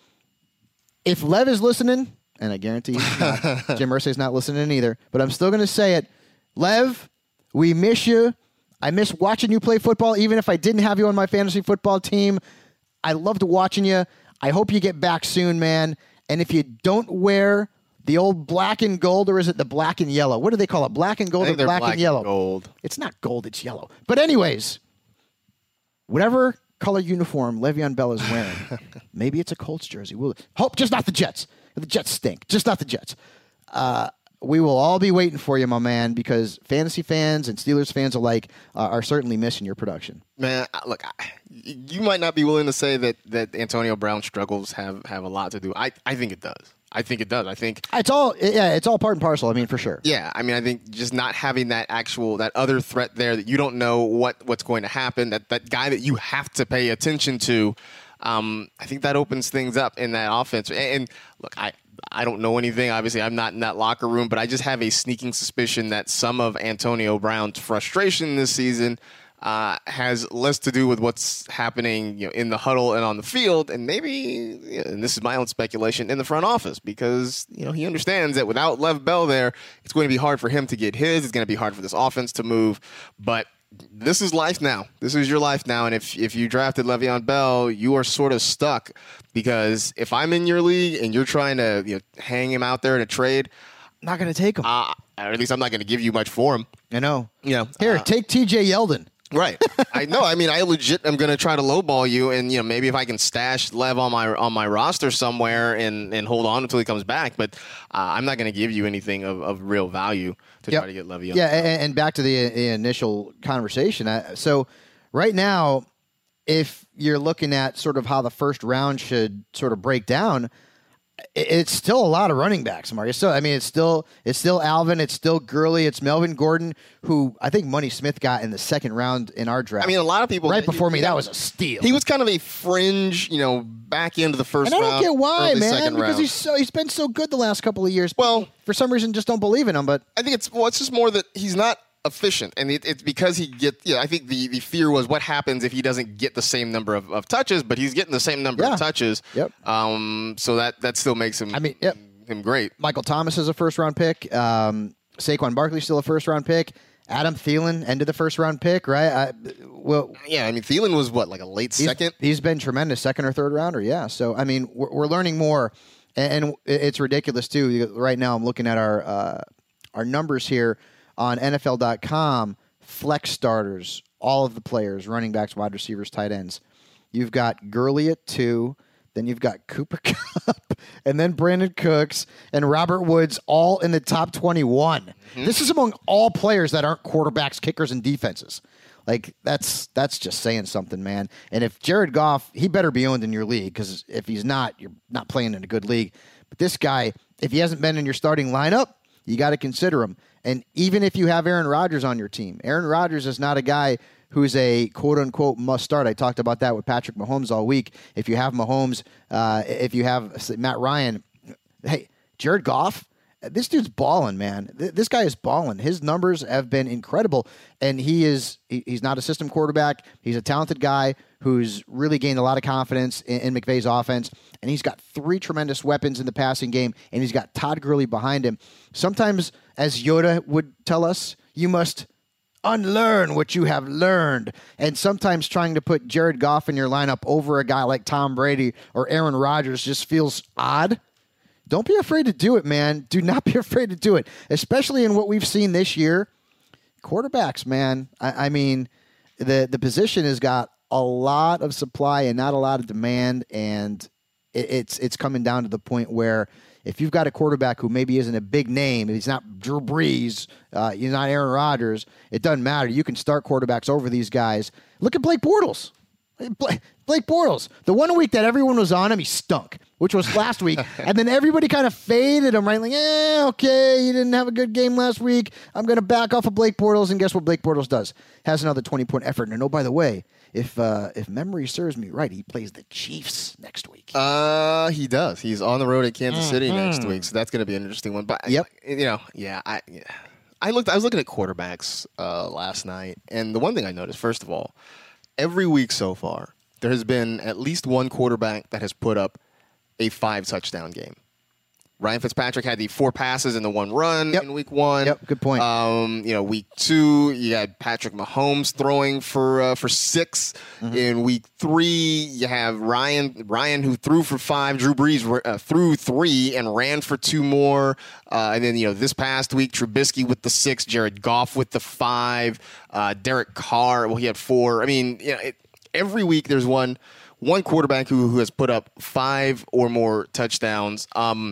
if Lev is listening, and I guarantee he's not, Jim Irsay's not listening either, but I'm still going to say it. Lev, we miss you. I miss watching you play football, even if I didn't have you on my fantasy football team. I loved watching you. I hope you get back soon, man. And if you don't wear the old black and gold, or is it the black and yellow? What do they call it? Black and gold I or think they're black, black and yellow? and gold. It's not gold, it's yellow. But anyways, whatever color uniform Le'Veon Bell is wearing, maybe it's a Colts jersey. We'll, hope just not the Jets. The Jets stink. Just not the Jets. Uh, we will all be waiting for you, my man, because fantasy fans and Steelers fans alike uh, are certainly missing your production. Man, I- look, I, you might not be willing to say that, that Antonio Brown's struggles have, have a lot to do. I, I think it does. I think it does. I think It's all yeah, it's all part and parcel. I mean, for sure. Yeah, I mean, I think just not having that actual, that other threat there that you don't know what, what's going to happen, that, that guy that you have to pay attention to, um, I think that opens things up in that offense. And, and look, I I don't know anything. Obviously, I'm not in that locker room, but I just have a sneaking suspicion that some of Antonio Brown's frustration this season Uh, has less to do with what's happening, you know, in the huddle and on the field, and maybe, and this is my own speculation, in the front office, because you know he understands that without Lev Bell there, it's going to be hard for him to get his. It's going to be hard for this offense to move. But this is life now. This is your life now, and if if you drafted Le'Veon Bell, you are sort of stuck, because if I'm in your league and you're trying to you know, hang him out there in a trade, Not going to take him. uh, or at least I'm not going to give you much for him. I know. You know, Here, uh, take T J Yeldon. Right. I know. I mean, I legit am going to try to lowball you, and you know, maybe if I can stash Lev on my on my roster somewhere and, and hold on until he comes back, but uh, I'm not going to give you anything of, of real value to Yep. try to get Le'Veon. Yeah, and, and back to the, the initial conversation. Uh, so right now, if you're looking at sort of how the first round should sort of break down, it's still a lot of running backs, Marcus. So I mean, it's still it's still Alvin, it's still Gurley, it's Melvin Gordon, who I think Money Smith got in the second round in our draft. I mean, a lot of people right before he, me, he, that was a steal. He was kind of a fringe, you know, back end of the first and round. I don't get why, early man, second because round. he's so he's been so good the last couple of years. Well, for some reason, just don't believe in him. But I think it's well, it's just more that he's not efficient, and it, it's because he get. Yeah, I think the, the fear was what happens if he doesn't get the same number of, of touches, but he's getting the same number Yeah. of touches. Yep. Um. So that that still makes him. I mean, yep. him great. Michael Thomas is a first round pick. Um, Saquon Barkley still a first round pick. Adam Thielen ended the first round pick, right? I, well, Yeah, I mean Thielen was what like a late he's, second. He's been tremendous, second or third rounder. Yeah. So I mean, we're, we're learning more, and, and it's ridiculous too. Right now, I'm looking at our uh, our numbers here on N F L dot com. Flex starters, all of the players, running backs, wide receivers, tight ends. You've got Gurley at two. Then you've got Cooper Kupp, and then Brandon Cooks and Robert Woods all in the top twenty-one. Mm-hmm. This is among all players that aren't quarterbacks, kickers, and defenses. Like, that's that's just saying something, man. And if Jared Goff, he better be owned in your league, because if he's not, you're not playing in a good league. But this guy, if he hasn't been in your starting lineup, you got to consider him. And even if you have Aaron Rodgers on your team, Aaron Rodgers is not a guy who's a quote-unquote must-start. I talked about that with Patrick Mahomes all week. If you have Mahomes, uh, if you have Matt Ryan, hey, Jared Goff, this dude's balling, man. This guy is balling. His numbers have been incredible, and he is he's not a system quarterback. He's a talented guy who's really gained a lot of confidence in, in McVay's offense, and he's got three tremendous weapons in the passing game, and he's got Todd Gurley behind him. Sometimes, as Yoda would tell us, you must unlearn what you have learned. And sometimes trying to put Jared Goff in your lineup over a guy like Tom Brady or Aaron Rodgers just feels odd. Don't be afraid to do it, man. Do not be afraid to do it, especially in what we've seen this year. Quarterbacks, man. I, I mean, the, the position has got a lot of supply and not a lot of demand, and it, it's it's coming down to the point where if you've got a quarterback who maybe isn't a big name, he's not Drew Brees, uh, he's not Aaron Rodgers, it doesn't matter. You can start quarterbacks over these guys. Look at Blake Bortles. Blake Bortles. The one week that everyone was on him, he stunk, which was last week. And then everybody kind of faded him, right? Like, eh, okay, you didn't have a good game last week. I'm going to back off of Blake Bortles. And guess what Blake Bortles does? Has another twenty-point effort. And oh, by the way, if uh, if memory serves me right, he plays the Chiefs next week. Uh, he does. He's on the road at Kansas mm-hmm. City next week, so that's going to be an interesting one. But yep, you know, yeah, I yeah. I looked. I was looking at quarterbacks uh, last night, and the one thing I noticed, first of all, every week so far, there has been at least one quarterback that has put up a five touchdown game. Ryan Fitzpatrick had the four passes and the one run yep. in week one. Yep, good point. Um, you know, week two, you had Patrick Mahomes throwing for uh, for six. Mm-hmm. In week three, you have Ryan Ryan who threw for five. Drew Brees uh, threw three and ran for two more. Uh, and then, you know, this past week, Trubisky with the six, Jared Goff with the five, uh, Derek Carr, well, he had four. I mean, you know, it, every week there's one one quarterback who, who has put up five or more touchdowns. Um,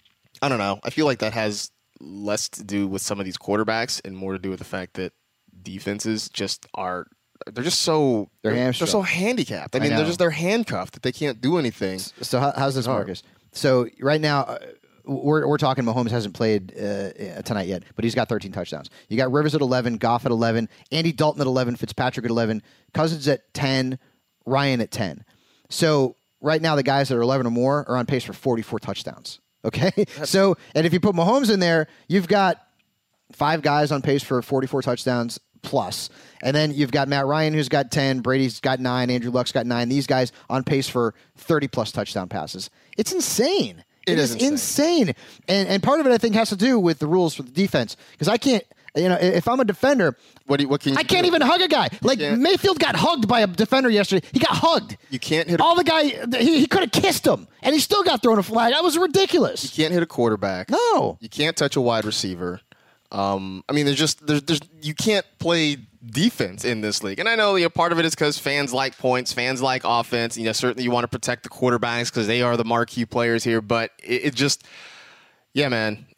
I don't know. I feel like that has less to do with some of these quarterbacks and more to do with the fact that defenses just are they're just so they're, they're, they're so handicapped. I mean, I they're just they're handcuffed that they can't do anything. So how, how's this, Marcus? So right now uh, we're we're talking Mahomes hasn't played uh, tonight yet, but he's got thirteen touchdowns. You got Rivers at eleven, Goff at eleven, Andy Dalton at eleven, Fitzpatrick at eleven, Cousins at ten, Ryan at ten. So right now the guys that are eleven or more are on pace for forty-four touchdowns. Okay, That's so and if you put Mahomes in there, you've got five guys on pace for forty-four touchdowns plus, and then you've got Matt Ryan who's got ten, Brady's got nine, Andrew Luck's got nine. These guys on pace for thirty plus touchdown passes. It's insane. It, it is, is insane. insane, and and part of it I think has to do with the rules for the defense because I can't. You know, if I'm a defender, what, do you, what can you I can't do? even hug a guy. Like Mayfield got hugged by a defender yesterday. He got hugged. You can't hit a, all the guy. He, he could have kissed him, and he still got thrown a flag. That was ridiculous. You can't hit a quarterback. No, you can't touch a wide receiver. Um, I mean, there's just there's there's you can't play defense in this league, and I know you know, part of it is because fans like points, fans like offense. You know, certainly you want to protect the quarterbacks because they are the marquee players here. But it, it just, yeah, man.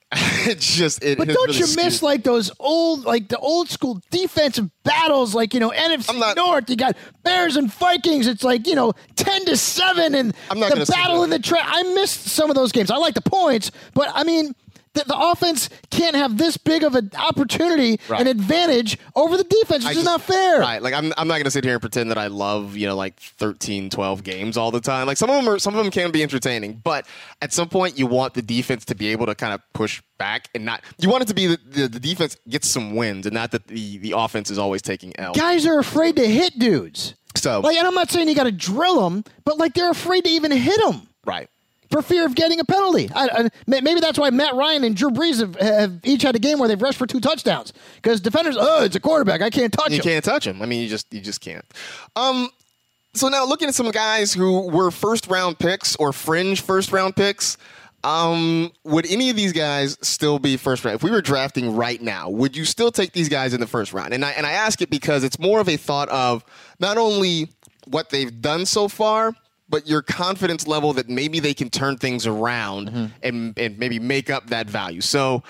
It's just it. But has don't really you skewed. miss like those old, like the old school defensive battles, like, you know, N F C I'm not- North, you got Bears and Vikings. It's like, you know, ten to seven and I'm not the gonna sit battle there. in the track. I missed some of those games. I like the points, but I mean, the, the offense can't have this big of an opportunity, Right. an advantage over the defense, which I is just- not fair. Right. Like I'm I'm not going to sit here and pretend that I love, you know, like thirteen, twelve games all the time. Like some of them are some of them can be entertaining, but at some point you want the defense to be able to kind of push back and not you want it to be that the, the defense gets some wins and not that the the offense is always taking L. Guys are afraid to hit dudes. So Like, and I'm not saying you got to drill them, but like they're afraid to even hit them. right. For fear of getting a penalty. I, I, may- maybe that's why Matt Ryan and Drew Brees have, have each had a game where they've rushed for two touchdowns. Because defenders, oh, it's a quarterback. I can't touch You him. can't touch him. I mean, you just you just can't. Um, so now looking at some guys who were first round picks or fringe first round picks, um, would any of these guys still be first round? If we were drafting right now, would you still take these guys in the first round? And I and I ask it because it's more of a thought of not only what they've done so far, but your confidence level that maybe they can turn things around Mm-hmm. and and maybe make up that value. So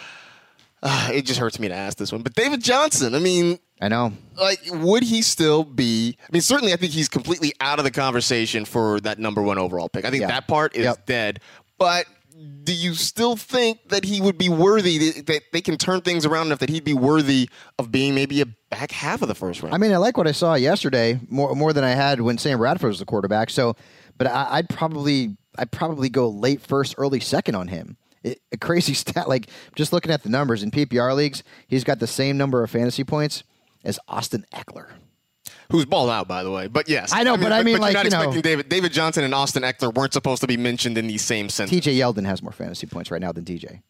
uh, it just hurts me to ask this one, but David Johnson. I mean. I know. Like, would he still be? I mean, certainly, I think he's completely out of the conversation for that number one overall pick. I think Yeah. that part is Yep. dead. But do you still think that he would be worthy? That they can turn things around enough that he'd be worthy of being maybe a back half of the first round? I mean, I like what I saw yesterday more more than I had when Sam Bradford was the quarterback. So, but I, I'd probably I'd probably go late first, early second on him. It, a crazy stat. Like just looking at the numbers in P P R leagues, he's got the same number of fantasy points as Austin Eckler. Who's balled out, by the way. But yes, I know, but I mean, you're like, not you know- expecting David David Johnson and Austin Eckler weren't supposed to be mentioned in the same sentence. T J Yeldon has more fantasy points right now than T J.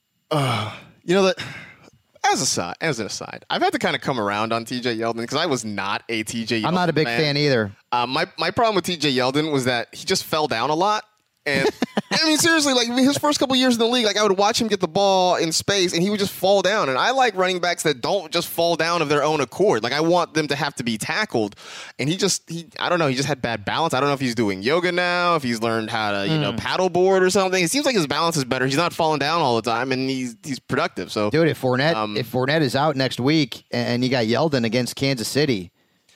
You know that. As a side, as an aside, I've had to kind of come around on T J Yeldon because I was not a T J Yeldon I'm not a big fan either. Uh, my my problem with T J Yeldon was that he just fell down a lot. And I mean, seriously, like his first couple years in the league, like I would watch him get the ball in space and he would just fall down. And I like running backs that don't just fall down of their own accord. Like I want them to have to be tackled. And he just, he, I don't know, he just had bad balance. I don't know if he's doing yoga now, if he's learned how to, you know, paddleboard or something. It seems like his balance is better. He's not falling down all the time and he's he's productive. So, Dude, if Fournette Um, if Fournette is out next week and you got Yeldon against Kansas City,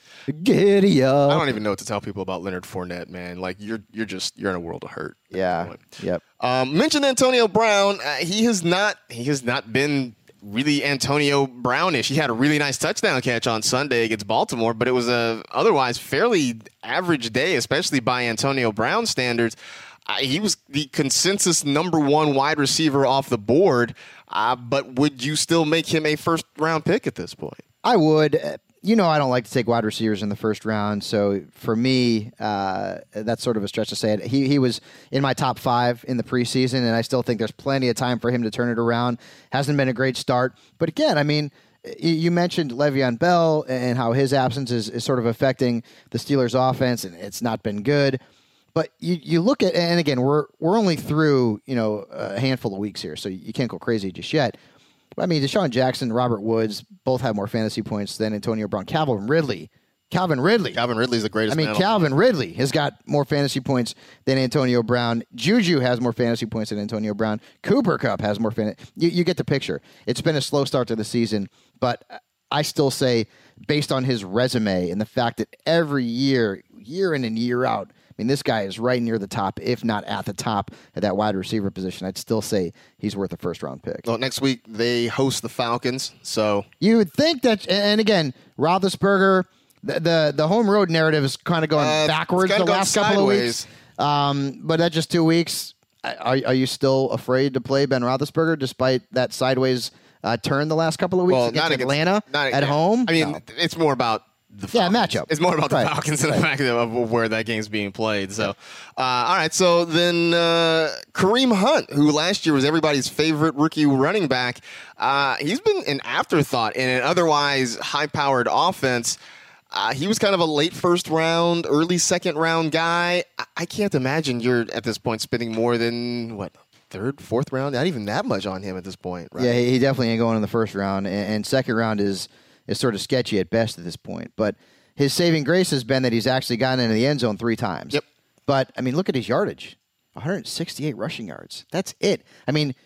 giddy up. I don't even know what to tell people about Leonard Fournette, man. Like you're you're just you're in a world of hurt. at Yeah. this point. Yep. Um, mentioned Antonio Brown. Uh, he has not. He has not been really Antonio Brownish. He had a really nice touchdown catch on Sunday against Baltimore, but it was a otherwise fairly average day, especially by Antonio Brown standards. Uh, he was the consensus number one wide receiver off the board. Uh, but would you still make him a first round pick at this point? I would. Uh, You know, I don't like to take wide receivers in the first round. So for me, uh, that's sort of a stretch to say it. He he was in my top five in the preseason, and I still think there's plenty of time for him to turn it around. Hasn't been a great start. But again, I mean, you, you mentioned Le'Veon Bell and how his absence is, is sort of affecting the Steelers' offense, and it's not been good. But you, you look at, and again, we're we're only through, you know, a handful of weeks here, so you can't go crazy just yet. I mean, Deshaun Jackson, Robert Woods, both have more fantasy points than Antonio Brown. Calvin Ridley. Calvin Ridley. Calvin Ridley's the greatest. I mean, man on- Calvin Ridley has got more fantasy points than Antonio Brown. Juju has more fantasy points than Antonio Brown. Cooper Kupp has more fantasy. You, you get the picture. It's been a slow start to the season, but I still say, based on his resume and the fact that every year, year in and year out, I mean, this guy is right near the top, if not at the top at that wide receiver position. I'd still say he's worth a first-round pick. Well, next week they host the Falcons, so You would think that, and again, Roethlisberger, the the, the home road narrative is kind of going Uh, it's backwards kinda the going last couple sideways. of weeks. Um, but that's just two weeks. Are, are you still afraid to play Ben Roethlisberger despite that sideways uh, turn the last couple of weeks well, against not against Atlanta not, at yeah. home? I mean, No. it's more about the Yeah, Falcons. matchup. It's more about the Right. Falcons and the Right. fact of of where that game's being played. So, uh, all right. So then uh, Kareem Hunt, who last year was everybody's favorite rookie running back, uh, he's been an afterthought in an otherwise high-powered offense. Uh, he was kind of a late first round, early second round guy. I, I can't imagine you're at this point spending more than what third, fourth round, not even that much on him at this point, right? Yeah, he he definitely ain't going in the first round, and, and second round is is sort of sketchy at best at this point. But his saving grace has been that he's actually gotten into the end zone three times. Yep. But I mean, look at his yardage: one hundred sixty-eight rushing yards. That's it. I mean,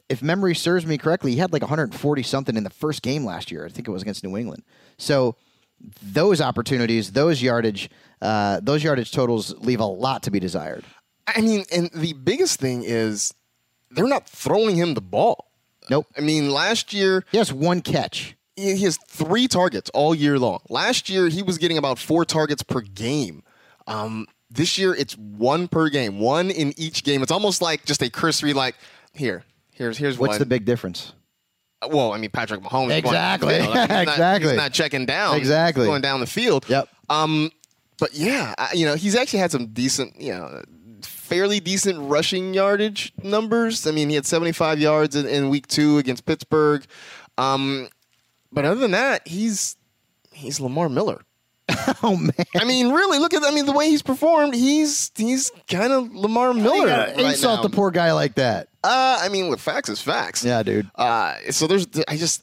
if memory serves me correctly, he had like one hundred forty something in the first game last year. I think it was against New England. So those opportunities, those yardage, uh, those yardage totals leave a lot to be desired. I mean, and the biggest thing is they're not throwing him the ball. Nope. I mean, last year he has one catch. He has three targets all year long. Last year, he was getting about four targets per game. Um, this year, it's one per game, one in each game. It's almost like just a cursory, like, here, here's here's What's one. the big difference? Well, I mean, Patrick Mahomes. Exactly. He's not, exactly. He's not checking down. Exactly. He's going down the field. Yep. Um, but yeah, I, you know, he's actually had some decent, you know, fairly decent rushing yardage numbers. I mean, he had seventy-five yards in, in week two against Pittsburgh. Um, But other than that, he's he's Lamar Miller. Oh man! I mean, really, look at I mean the way he's performed. He's he's kind of Lamar Miller. Right insult now. the poor guy like that. Uh, I mean, with facts is facts. Yeah, dude. Uh, so there's I just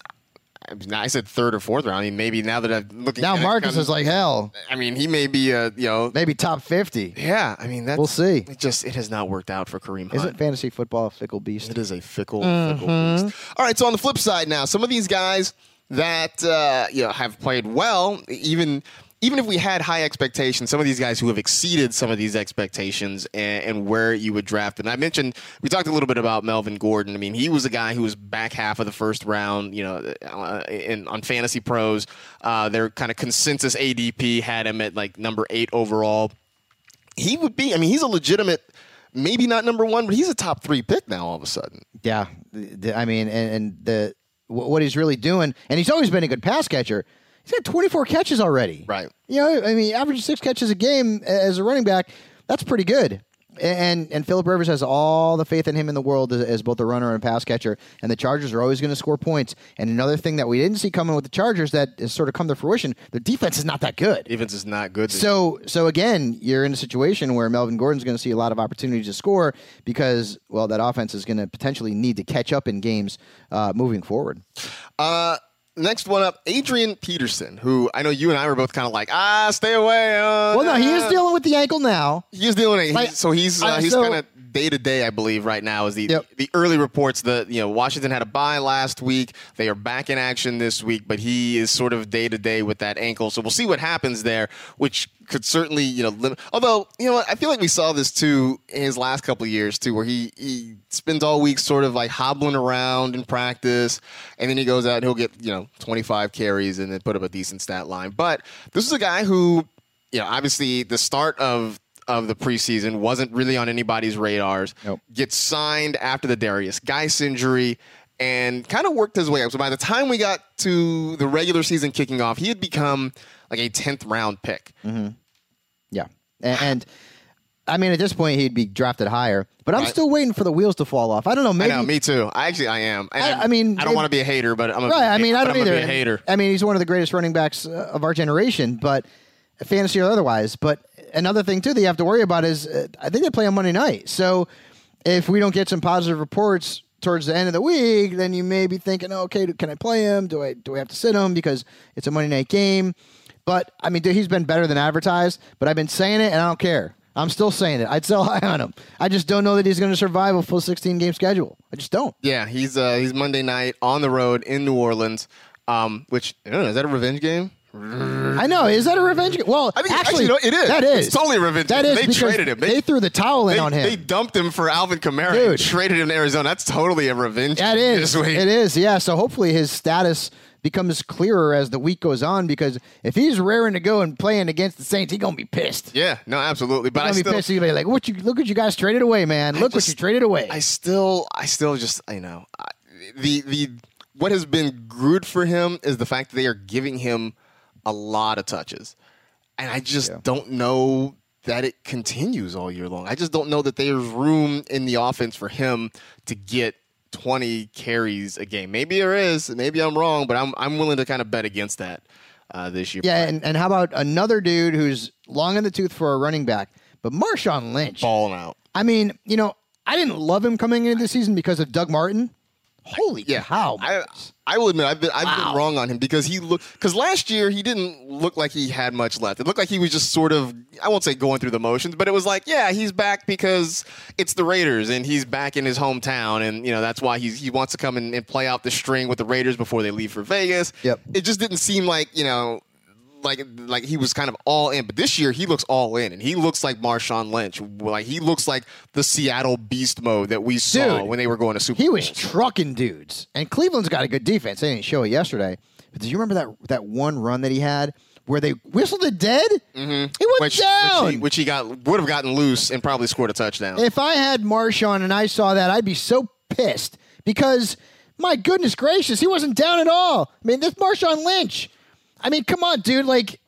I said third or fourth round. I mean, maybe now that I'm looking Now at Marcus it, is like hell. I mean, he may be a you know Maybe top fifty. yeah. I mean, that's, We'll see. It just it has not worked out for Kareem Hunt. Isn't fantasy football a fickle beast? It is a fickle, Mm-hmm. fickle beast. All right, so on the flip side now, some of these guys that uh, you know have played well, even even if we had high expectations, some of these guys who have exceeded some of these expectations and, and where you would draft. And I mentioned we talked a little bit about Melvin Gordon. I mean, he was a guy who was back half of the first round. You know, uh, in on Fantasy Pros, uh, their kind of consensus A D P had him at like number eight overall. He would be. I mean, he's a legitimate. Maybe not number one, but he's a top three pick now. All of a sudden, Yeah, The- I mean, and, and the wh- what he's really doing, and he's always been a good pass catcher. He's got twenty-four catches already. Right. You know, I mean, average six catches a game as a running back. That's pretty good. And and Phillip Rivers has all the faith in him in the world as, as both a runner and a pass catcher. And the Chargers are always going to score points. And another thing that we didn't see coming with the Chargers that has sort of come to fruition, the defense is not that good. defense is not good. So, so again, you're in a situation where Melvin Gordon's going to see a lot of opportunities to score because, well, that offense is going to potentially need to catch up in games uh, moving forward. Uh, next one up, Adrian Peterson, who I know you and I were both kind of like, ah, stay away. Uh, Well, no, he is dealing with the ankle now. He's dealing. He's, Like, so he's uh, I- he's so- kind of day to day, I believe, right now. Is the Yep. the early reports that you know Washington had a bye last week. They are back in action this week, but he is sort of day to day with that ankle. So we'll see what happens there, which could certainly you know limit. Although you know what, I feel like we saw this too in his last couple of years too, where he he spends all week sort of like hobbling around in practice, and then he goes out and he'll get you know twenty-five carries and then put up a decent stat line. But this is a guy who you know obviously the start of of the preseason wasn't really on anybody's radars. Nope. Gets signed after the Darius Geis injury and kind of worked his way up. So by the time we got to the regular season kicking off, he had become like a tenth round pick. Yeah. And, and I mean, at this point, he'd be drafted higher. But I'm Right. still waiting for the wheels to fall off. I don't know. Maybe, I know, me too. I actually, I am. And I- I mean, I don't if- want to be a hater, but I'm a, Right. I mean, I but don't I'm either. gonna be a hater. I mean, he's one of the greatest running backs uh, of our generation, but fantasy or otherwise. But another thing, too, that you have to worry about is uh, I think they play on Monday night. So if we don't get some positive reports towards the end of the week, then you may be thinking, oh, okay, can I play him? Do I do I have to sit him because it's a Monday night game? But, I mean, dude, he's been better than advertised, but I've been saying it, and I don't care. I'm still saying it. I'd sell high on him. I just don't know that he's going to survive a full sixteen-game schedule. I just don't. Yeah, he's uh, he's Monday night on the road in New Orleans, um, which, I don't know, is that a revenge game? I know. Is that a revenge game? Well, I think actually, actually, no, it is. That is. It's totally a revenge That game. is They because traded him. They- They, threw the towel in They, on him. they dumped him for Alvin Kamara Dude. and traded him to Arizona. That's totally a revenge. That is. this week. It is. Yeah. So hopefully his status becomes clearer as the week goes on because if he's raring to go and playing against the Saints, he's gonna be pissed. Yeah, no, absolutely. But I He's gonna still, be pissed. He's gonna be like, "What you look what you guys traded away, man? Look what just- you traded away." I still, I still just, I know I, the the what has been good for him is the fact that they are giving him a lot of touches, and I just Yeah. don't know that it continues all year long. I just don't know that there's room in the offense for him to get twenty carries a game. Maybe there is. Maybe I'm wrong, but I'm I'm willing to kind of bet against that uh, this year. yeah. And, and how about another dude who's long in the tooth for a running back, but Marshawn Lynch. balling out. I mean, you know, I didn't love him coming into the season because of Doug Martin. Holy Yeah, cow! I, I will admit I've been I've Wow. been wrong on him because he looked because last year he didn't look like he had much left. It looked like he was just sort of I won't say going through the motions, but it was like yeah he's back because it's the Raiders and he's back in his hometown and you know that's why he's he wants to come and, and play out the string with the Raiders before they leave for Vegas. Yep. It just didn't seem like you know. Like, like he was kind of all in, but this year he looks all in, and he looks like Marshawn Lynch. Like he looks like the Seattle Beast mode that we saw Dude, when they were going to Super He Bowl. was trucking dudes, and Cleveland's got a good defense. They didn't show it yesterday, but did you remember that that one run that he had where they whistled it dead? Mm-hmm. He went which, down. Which he, which he got would have gotten loose and probably scored a touchdown. If I had Marshawn and I saw that, I'd be so pissed because my goodness gracious, he wasn't down at all. I mean, this Marshawn Lynch. I mean, come on, dude. Like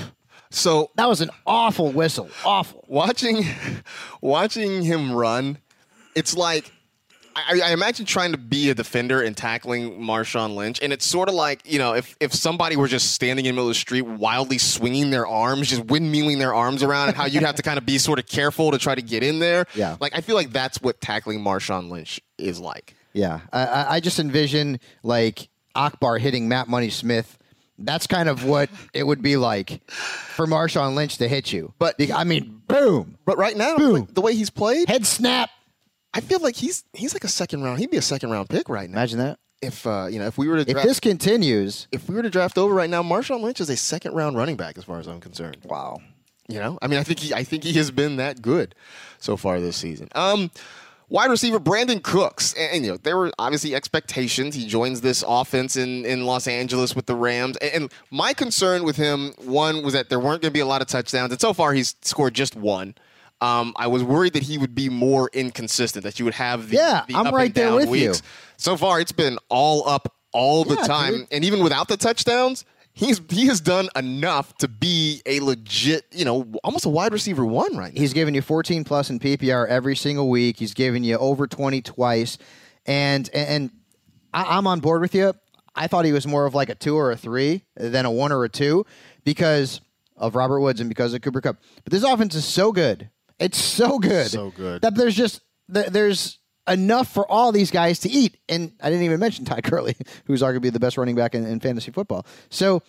So that was an awful whistle. Awful. watching, watching him run, it's like I, I imagine trying to be a defender and tackling Marshawn Lynch, and it's sort of like you know if if somebody were just standing in the middle of the street, wildly swinging their arms, just windmilling their arms around, and how you'd have to kind of be sort of careful to try to get in there. Yeah. Like I feel like that's what tackling Marshawn Lynch is like. Yeah, I- I, I just envision like Akbar hitting Matt Money Smith. That's kind of what it would be like for Marshawn Lynch to hit you. But- I mean, boom, But right now, Boom. the way he's played, head snap. I feel like he's he's like a second round. He'd be a second round pick right now. Imagine that. If uh, you know, if we were to If draft, this continues, if we were to draft over right now, Marshawn Lynch is a second round running back, as far as I'm concerned. wow. You know, I mean, I think he, I think he has been that good so far this season. Um, wide receiver Brandon Cooks, and, and, you know, there were obviously expectations. He joins this offense in, in Los Angeles with the Rams, and, and my concern with him, one, was that there weren't going to be a lot of touchdowns, and so far he's scored just one. Um, I was worried that he would be more inconsistent, that you would have the, Yeah, the I'm up right and there down with weeks. you. So far, it's been all up all the Yeah, time, dude. and even without the touchdowns. He's he has done enough to be a legit, you know, almost a wide receiver one right now. He's giving you fourteen plus in P P R every single week. He's giving you over twenty twice, and and I, I'm on board with you. I thought he was more of like a two or a three than a one or a two because of Robert Woods and because of Cooper Kupp. But this offense is so good. It's so good. So good. That there's just th- there's enough for all these guys to eat. And I didn't even mention Ty Gurley, who's arguably the best running back in, in fantasy football. So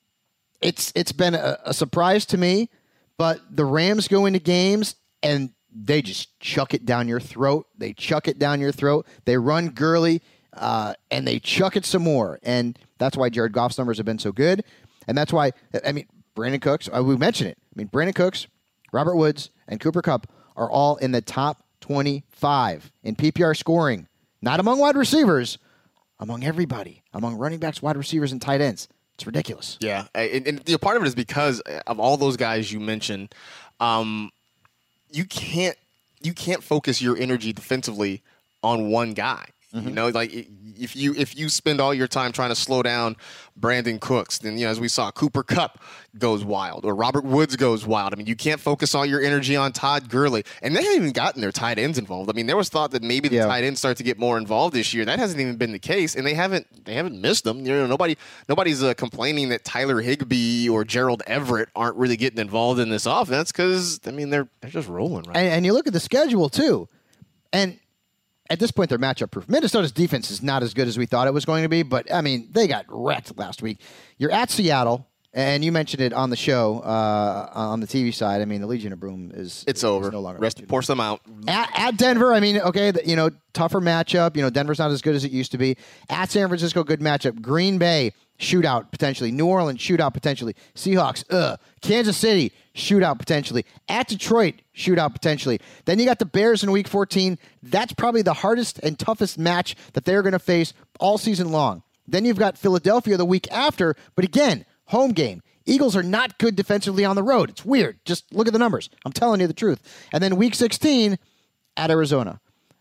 it's it's been a, a surprise to me, but the Rams go into games and they just chuck it down your throat. They chuck it down your throat. They run Gurley, uh, and they chuck it some more. And that's why Jared Goff's numbers have been so good. And that's why, I mean, Brandon Cooks, uh, we mentioned it. I mean, Brandon Cooks, Robert Woods, and Cooper Kupp are all in the top twenty-five in P P R scoring. Not among wide receivers, among everybody, among running backs, wide receivers, and tight ends. It's ridiculous. Yeah, and, and you know, part of it is because of all those guys you mentioned. Um, you can't you can't focus your energy defensively on one guy. You know, like if you if you spend all your time trying to slow down Brandon Cooks, then you know as we saw, Cooper Kupp goes wild or Robert Woods goes wild. I mean, you can't focus all your energy on Todd Gurley, and they haven't even gotten their tight ends involved. I mean, there was thought that maybe the Yeah. tight ends start to get more involved this year. That hasn't even been the case, and they haven't they haven't missed them. You know, nobody nobody's uh, complaining that Tyler Higbee or Gerald Everett aren't really getting involved in this offense because I mean they're they're just rolling right. And, and you look at the schedule, too. And at this point, they're matchup proof. Minnesota's defense is not as good as we thought it was going to be, but, I mean, they got wrecked last week. You're at Seattle, and you mentioned it on the show, uh, on the T V side. I mean, the Legion of Boom is It's is over. no longer. Rest force them out. At, at Denver, I mean, okay, the, you know, tougher matchup. You know, Denver's not as good as it used to be. At San Francisco, good matchup. Green Bay, shootout potentially. New Orleans, shootout potentially. Seahawks, ugh. Kansas City, shootout potentially. At Detroit, shootout potentially. Then you got the Bears in Week fourteen. That's probably the hardest and toughest match that they're going to face all season long. Then you've got Philadelphia the week after, but again, home game. Eagles are not good defensively on the road. It's weird. Just look at the numbers. I'm telling you the truth. And then Week sixteen at Arizona.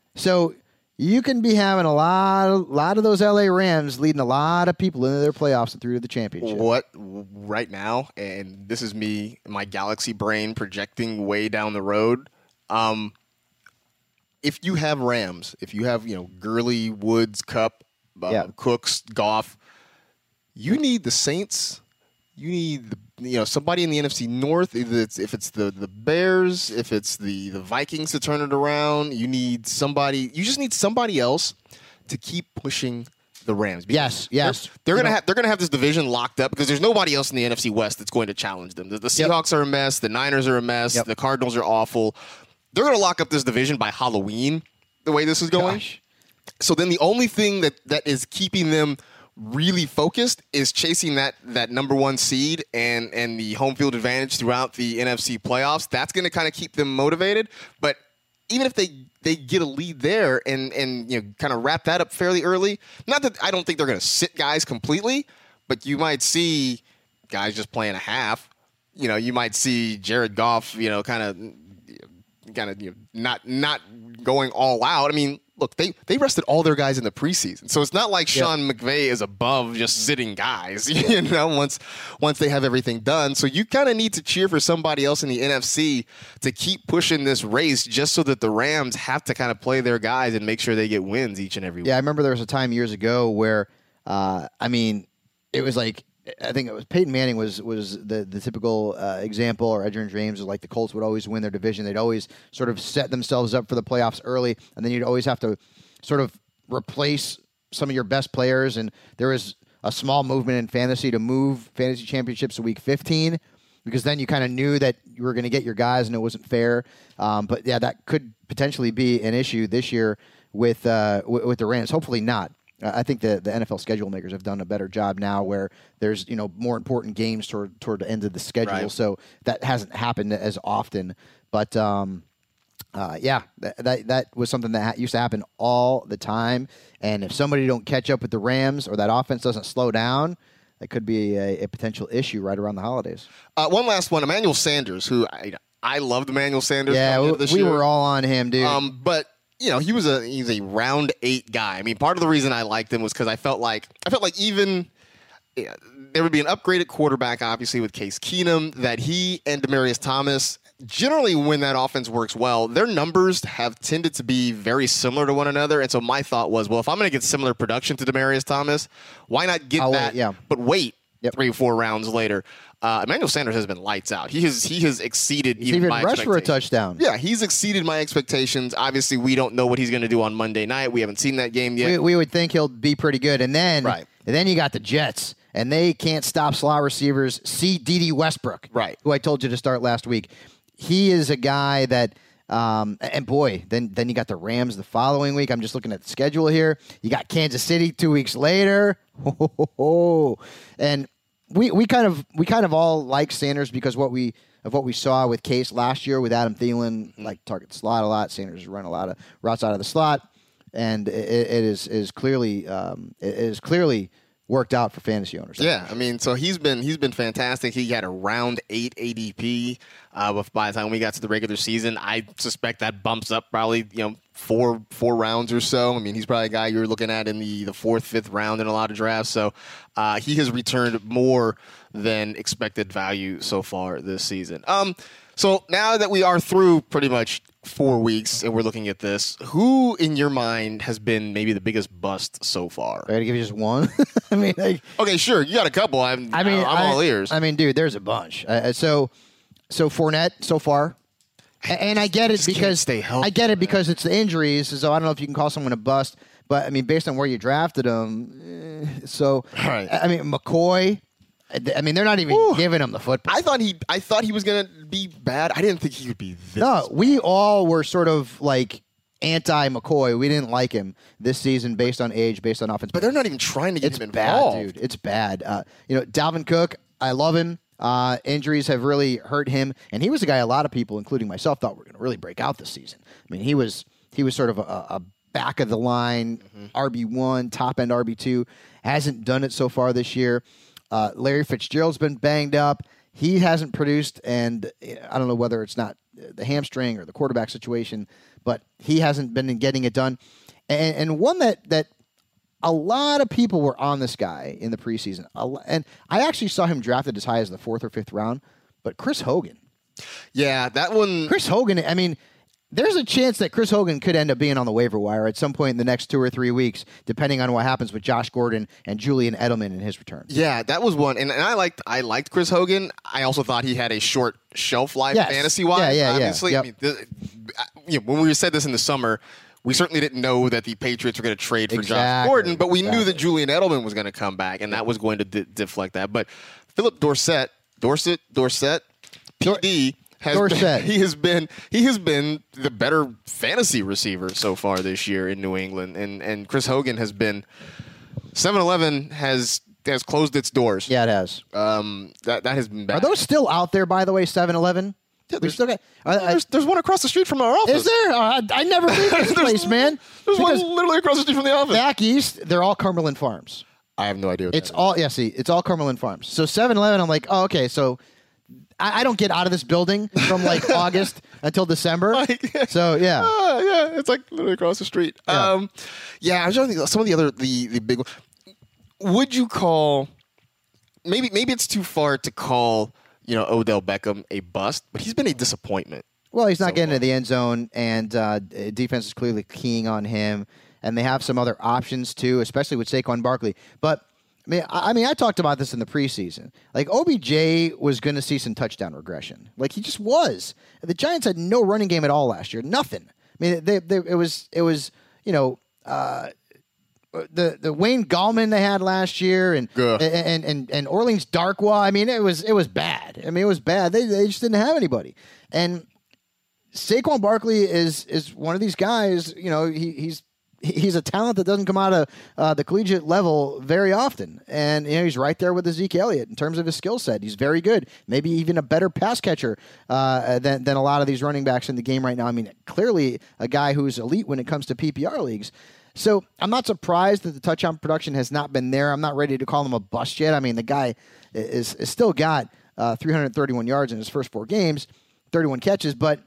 So you can be having a lot, of, lot of those L A Rams leading a lot of people into their playoffs and through to the championship. What right now, and this is me, my galaxy brain projecting way down the road. Um, if you have Rams, if you have you know Gurley, Woods, Kupp, uh, Yeah. Cooks, Goff, you need the Saints. You need the, you know somebody in the N F C North. If it's, if it's the, the Bears, if it's the, the Vikings to turn it around, you need somebody. You just need somebody else to keep pushing the Rams. Yes, yes. They're, they're You gonna know- have they're gonna have this division locked up because there's nobody else in the N F C West that's going to challenge them. The, the Seahawks are a mess. The Niners are a mess. Yep. The Cardinals are awful. They're gonna lock up this division by Halloween. The way this is going. Gosh. So then the only thing that, that is keeping them really focused is chasing that that number one seed and and the home field advantage throughout the N F C playoffs. That's going to kind of keep them motivated. But even if they, they get a lead there and and you know kind of wrap that up fairly early, not that I don't think they're going to sit guys completely, but you might see guys just playing a half. You know, you might see Jared Goff, you know, kind of kind of you know, not not going all out. I mean, look, they, they rested all their guys in the preseason, so it's not like Yep. Sean McVay is above just sitting guys. You know, once once they have everything done, so you kind of need to cheer for somebody else in the N F C to keep pushing this race, just so that the Rams have to kind of play their guys and make sure they get wins each and every week. Yeah, I remember there was a time years ago where, uh, I mean, it was like I think it was Peyton Manning was was the the typical uh, example, or Edgerrin James, was like the Colts would always win their division. They'd always sort of set themselves up for the playoffs early, and then you'd always have to sort of replace some of your best players. And there was a small movement in fantasy to move fantasy championships to week fifteen, because then you kind of knew that you were going to get your guys, and it wasn't fair. Um, but yeah, that could potentially be an issue this year with uh, w- with the Rams. Hopefully not. Uh, I think the, the N F L schedule makers have done a better job now, where there's you know more important games toward toward the end of the schedule, Right. so that hasn't happened as often. But um, uh, yeah, that, that that was something that ha- used to happen all the time. And if somebody don't catch up with the Rams, or that offense doesn't slow down, that could be a, a potential issue right around the holidays. Uh, one last one, Emmanuel Sanders, who I, I loved Emmanuel Sanders. Yeah, coming we, into this we year. were all on him, dude. Um, but you know, he was a he's a round eight guy. I mean, part of the reason I liked him was because I felt like I felt like even yeah, there would be an upgraded quarterback, obviously with Case Keenum, that he and Demaryius Thomas. Generally, when that offense works well, their numbers have tended to be very similar to one another. And so my thought was, well, if I'm going to get similar production to Demaryius Thomas, why not get I'll wait, that? yeah. But wait Yep. three or four rounds later. Uh, Emmanuel Sanders has been lights out. He has he has exceeded He's even, even my rushed for a expectations. touchdown. Yeah, he's exceeded my expectations. Obviously, we don't know what he's going to do on Monday night. We haven't seen that game yet. We, we would think he'll be pretty good. And then, Right. and then you got the Jets, and they can't stop slot receivers. See D D Westbrook, Right. who I told you to start last week. He is a guy that, um, and boy, then then you got the Rams the following week. I'm just looking at the schedule here. You got Kansas City two weeks later, and we we kind of we kind of all like Sanders because what we of what we saw with Case last year with Adam Thielen, like target the slot a lot. Sanders run a lot of routes out of the slot, and it, it is is clearly um, it is clearly worked out for fantasy owners. Yeah, I mean, so he's been he's been fantastic. He had a round eight A D P. Uh, but by the time we got to the regular season, I suspect that bumps up probably you know four four rounds or so. I mean, he's probably a guy you're looking at in the, the fourth, fifth round in a lot of drafts. So uh, he has returned more than expected value so far this season. Um, so now that we are through pretty much four weeks and we're looking at this, who in your mind has been maybe the biggest bust so far? I got to give you just one. I mean, like, Okay, sure, you got a couple. I'm I mean, I'm I, all ears. I mean, dude, there's a bunch. Uh, so, so Fournette so far, A- and I get it Just can't because stay healthy, I get it because it's the injuries. So I don't know if you can call someone a bust, but I mean, based on where you drafted him, eh, so All right. I mean, McCoy. I mean, they're not even Whew. giving him the football. I thought he I thought he was gonna be bad. I didn't think he would be this. No, we all were sort of like anti McCoy. We didn't like him this season based on age, based on offense. But they're not even trying to get it's him bad, involved. dude. It's bad. Uh, you know, Dalvin Cook, I love him. Uh, injuries have really hurt him, and he was a guy a lot of people, including myself, thought were going to really break out this season. I mean, he was he was sort of a, a back of the line Mm-hmm. R B one, top end R B two. Hasn't done it so far this year. Uh, Larry Fitzgerald's been banged up. He hasn't produced, and I don't know whether it's not the hamstring or the quarterback situation, but he hasn't been getting it done. And, and one that that a lot of people were on this guy in the preseason, A lo- and I actually saw him drafted as high as the fourth or fifth round. But Chris Hogan, Yeah, that one. Chris Hogan. I mean, there's a chance that Chris Hogan could end up being on the waiver wire at some point in the next two or three weeks, depending on what happens with Josh Gordon and Julian Edelman in his return. Yeah, that was one, and, and I liked I liked Chris Hogan. I also thought he had a short shelf life Yes. fantasy wise. Yeah, yeah, yeah. Obviously, Yep. I mean, the, you know, when we said this in the summer, We certainly didn't know that the Patriots were going to trade for Exactly. Josh Gordon, but we Exactly. knew that Julian Edelman was going to come back, and that was going to de- deflect that. But Philip Dorsett, Dorset, Dorsett, P D has Dorsett. Been, he has been he has been the better fantasy receiver so far this year in New England, and and Chris Hogan has been. seven eleven has has closed its doors. Yeah, it has. Um, that that has been bad. Are those still out there, by the way, seven eleven? Yeah, We there's, still got, uh, there's, there's one across the street from our office. is there? Uh, I never leave this place, man. There's Because one literally across the street from the office. back east, they're all Cumberland Farms. I have no idea what It's that is. all, yeah, see, it's all Cumberland Farms. So seven eleven, I'm like, oh, okay, so I, I don't get out of this building from like August until December. Like, So, yeah. Ah, yeah, it's like literally across the street. Yeah. Um, yeah, I was trying to think some of the other the the big. Would you call maybe maybe it's too far to call you know Odell Beckham a bust, but he's been a disappointment. Well, he's not so getting far. to the end zone, and uh, defense is clearly keying on him, and they have some other options too, especially with Saquon Barkley. But I mean, I, I mean, I talked about this in the preseason. Like O B J was going to see some touchdown regression, like he just was. The Giants had no running game at all last year, nothing. I mean, they, they, it was it was you know. Uh, The the Wayne Gallman they had last year and Ugh. and, and and Orleans Darkwa, I mean it was it was bad. I mean it was bad. They they just didn't have anybody. And Saquon Barkley is is one of these guys. You know he he's he's a talent that doesn't come out of uh, the collegiate level very often. And you know he's right there with Zeke Elliott in terms of his skill set. He's very good. Maybe even a better pass catcher uh, than than a lot of these running backs in the game right now. I mean clearly a guy who's elite when it comes to P P R leagues. So I'm not surprised that the touchdown production has not been there. I'm not ready to call him a bust yet. I mean, the guy is, is still got uh, three hundred thirty-one yards in his first four games, thirty-one catches. But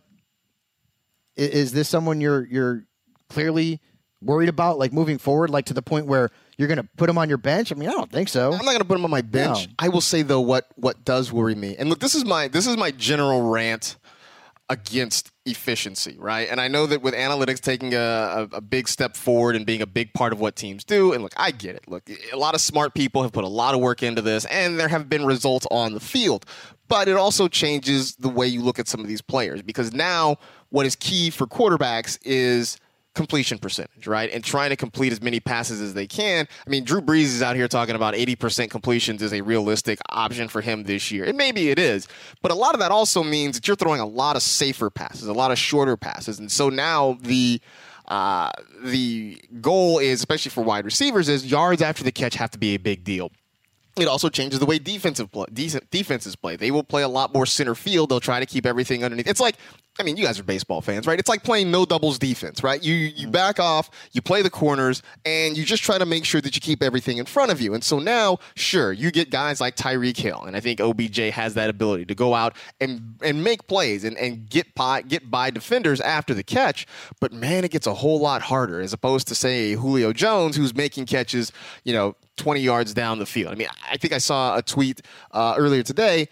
is, is this someone you're you're clearly worried about, like moving forward, like to the point where you're going to put him on your bench? I mean, I don't think so. I'm not going to put him on my bench. No. I will say though, what what does worry me, and look, this is my this is my general rant against efficiency, right? And I know that with analytics taking a, a, a big step forward and being a big part of what teams do, and look, I get it. Look, a lot of smart people have put a lot of work into this, and there have been results on the field. But it also changes the way you look at some of these players, because now what is key for quarterbacks is completion percentage, right? And trying to complete as many passes as they can. I mean, Drew Brees is out here talking about eighty percent completions is a realistic option for him this year. And maybe it is. But a lot of that also means that you're throwing a lot of safer passes, a lot of shorter passes. And so now the uh, the goal is, especially for wide receivers, is yards after the catch have to be a big deal. It also changes the way defensive play, decent defenses play. They will play a lot more center field. They'll try to keep everything underneath. It's like, I mean, you guys are baseball fans, right? It's like playing no doubles defense, right? You you back off, you play the corners, and you just try to make sure that you keep everything in front of you. And so now, sure, you get guys like Tyreek Hill, and I think O B J has that ability to go out and and make plays and, and get by, get by defenders after the catch. But man, it gets a whole lot harder as opposed to, say, Julio Jones, who's making catches, you know, twenty yards down the field. I mean, I think I saw a tweet uh, earlier today.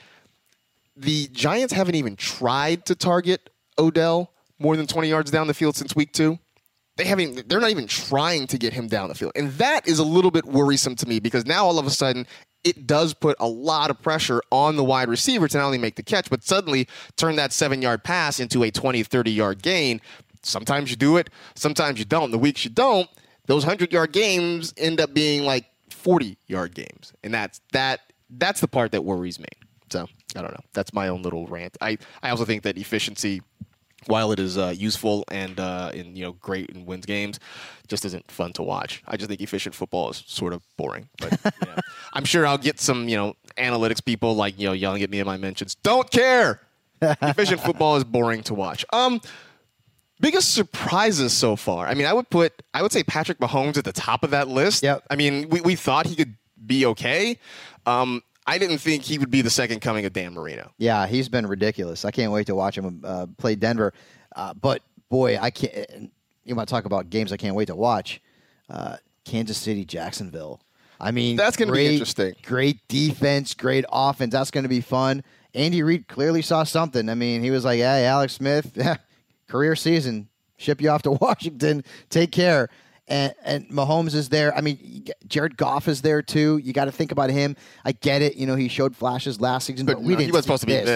The Giants haven't even tried to target Odell more than twenty yards down the field since week two. They haven't, they're not even trying to get him down the field. And that is a little bit worrisome to me, because now all of a sudden it does put a lot of pressure on the wide receiver to not only make the catch, but suddenly turn that seven-yard pass into a twenty, thirty-yard gain. Sometimes you do it, sometimes you don't. The weeks you don't, those hundred-yard games end up being like forty-yard games. And that's that. That's the part that worries me. So, I don't know. That's my own little rant. I, I also think that efficiency, while it is uh, useful and uh, and you know great and wins games, just isn't fun to watch. I just think efficient football is sort of boring. But you know, I'm sure I'll get some you know analytics people like you know yelling at me in my mentions. Don't care. Efficient football is boring to watch. Um, biggest surprises so far. I mean, I would put I would say Patrick Mahomes at the top of that list. Yep. I mean, we we thought he could be okay. Um, I didn't think he would be the second coming of Dan Marino. Yeah, he's been ridiculous. I can't wait to watch him uh, play Denver. Uh, but, boy, I can't. You want to talk about games I can't wait to watch. Uh, Kansas City, Jacksonville. I mean, That's gonna be great- interesting. Great defense, great offense. That's going to be fun. Andy Reid clearly saw something. I mean, he was like, hey, Alex Smith, career season, ship you off to Washington. Take care. And, and Mahomes is there. I mean, Jared Goff is there too. You got to think about him. I get it. You know, he showed flashes last season, but, But we no, didn't. he was see supposed to be this.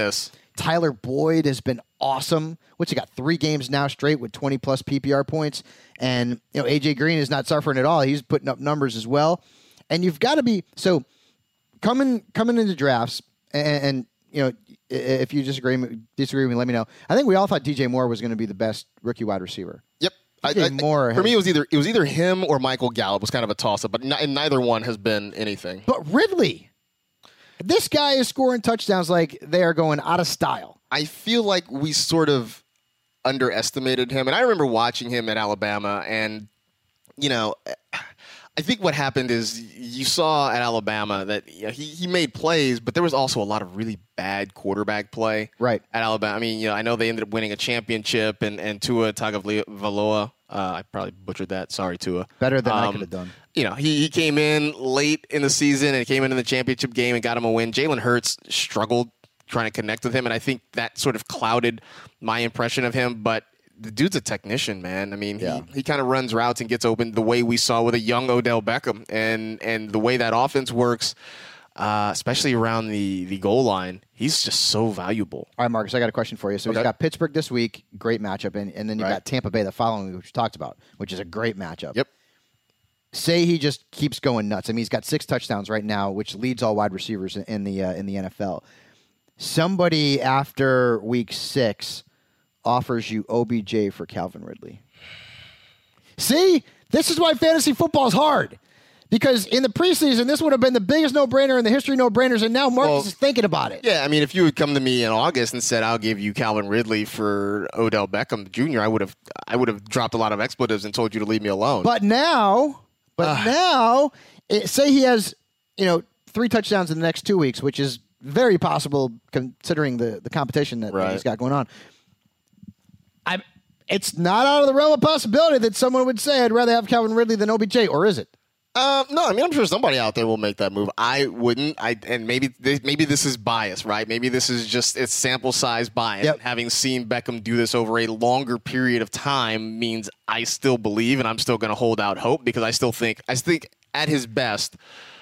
Tyler Boyd has been awesome, which he got three games now straight with twenty plus P P R points. And, you know, A J Green is not suffering at all. He's putting up numbers as well. And you've got to be, so coming, coming into drafts, and, and you know, if you disagree, disagree with me, let me know. I think we all thought D J Moore was going to be the best rookie wide receiver. Yep. D J I, I, Moore for has, me, it was either it was either him or Michael Gallup. Was kind of a toss-up, but n- and neither one has been anything. But Ridley, this guy is scoring touchdowns like they are going out of style. I feel like we sort of underestimated him. And I remember watching him at Alabama, and, you know, I think what happened is you saw at Alabama that you know, he, he made plays, but there was also a lot of really bad quarterback play right. at Alabama. I mean, you know, I know they ended up winning a championship, and, and Tua Tagovailoa, uh, I probably butchered that. Sorry, Tua. Better than um, I could have done. You know, he, he came in late in the season and came into the championship game and got him a win. Jalen Hurts struggled trying to connect with him, and I think that sort of clouded my impression of him. But the dude's a technician, man. I mean, yeah. he, he kind of runs routes and gets open the way we saw with a young Odell Beckham, and and the way that offense works, uh, especially around the, the goal line, he's just so valuable. All right, Marcus, I got a question for you. So Okay. he's got Pittsburgh this week, great matchup, and, and then you Right. got Tampa Bay the following week, which we talked about, which is a great matchup. Yep. Say he just keeps going nuts. I mean, he's got six touchdowns right now, which leads all wide receivers in, in the uh, in the N F L. Somebody after week six offers you O B J for Calvin Ridley. See, this is why fantasy football is hard. Because in the preseason, this would have been the biggest no-brainer in the history of no-brainers, and now Marcus Well, is thinking about it. Yeah, I mean, if you had come to me in August and said I'll give you Calvin Ridley for Odell Beckham Junior, I would have I would have dropped a lot of expletives and told you to leave me alone. But now, but now, it, say he has, you know, three touchdowns in the next two weeks, which is very possible considering the, the competition that, Right. that he's got going on. I, it's not out of the realm of possibility that someone would say, I'd rather have Calvin Ridley than O B J, or is it? Uh, no, I mean, I'm sure somebody out there will make that move. I wouldn't. I and maybe this, maybe this is bias, right? Maybe this is just it's sample size bias. Yep. And having seen Beckham do this over a longer period of time means I still believe, and I'm still going to hold out hope because I still think I think at his best,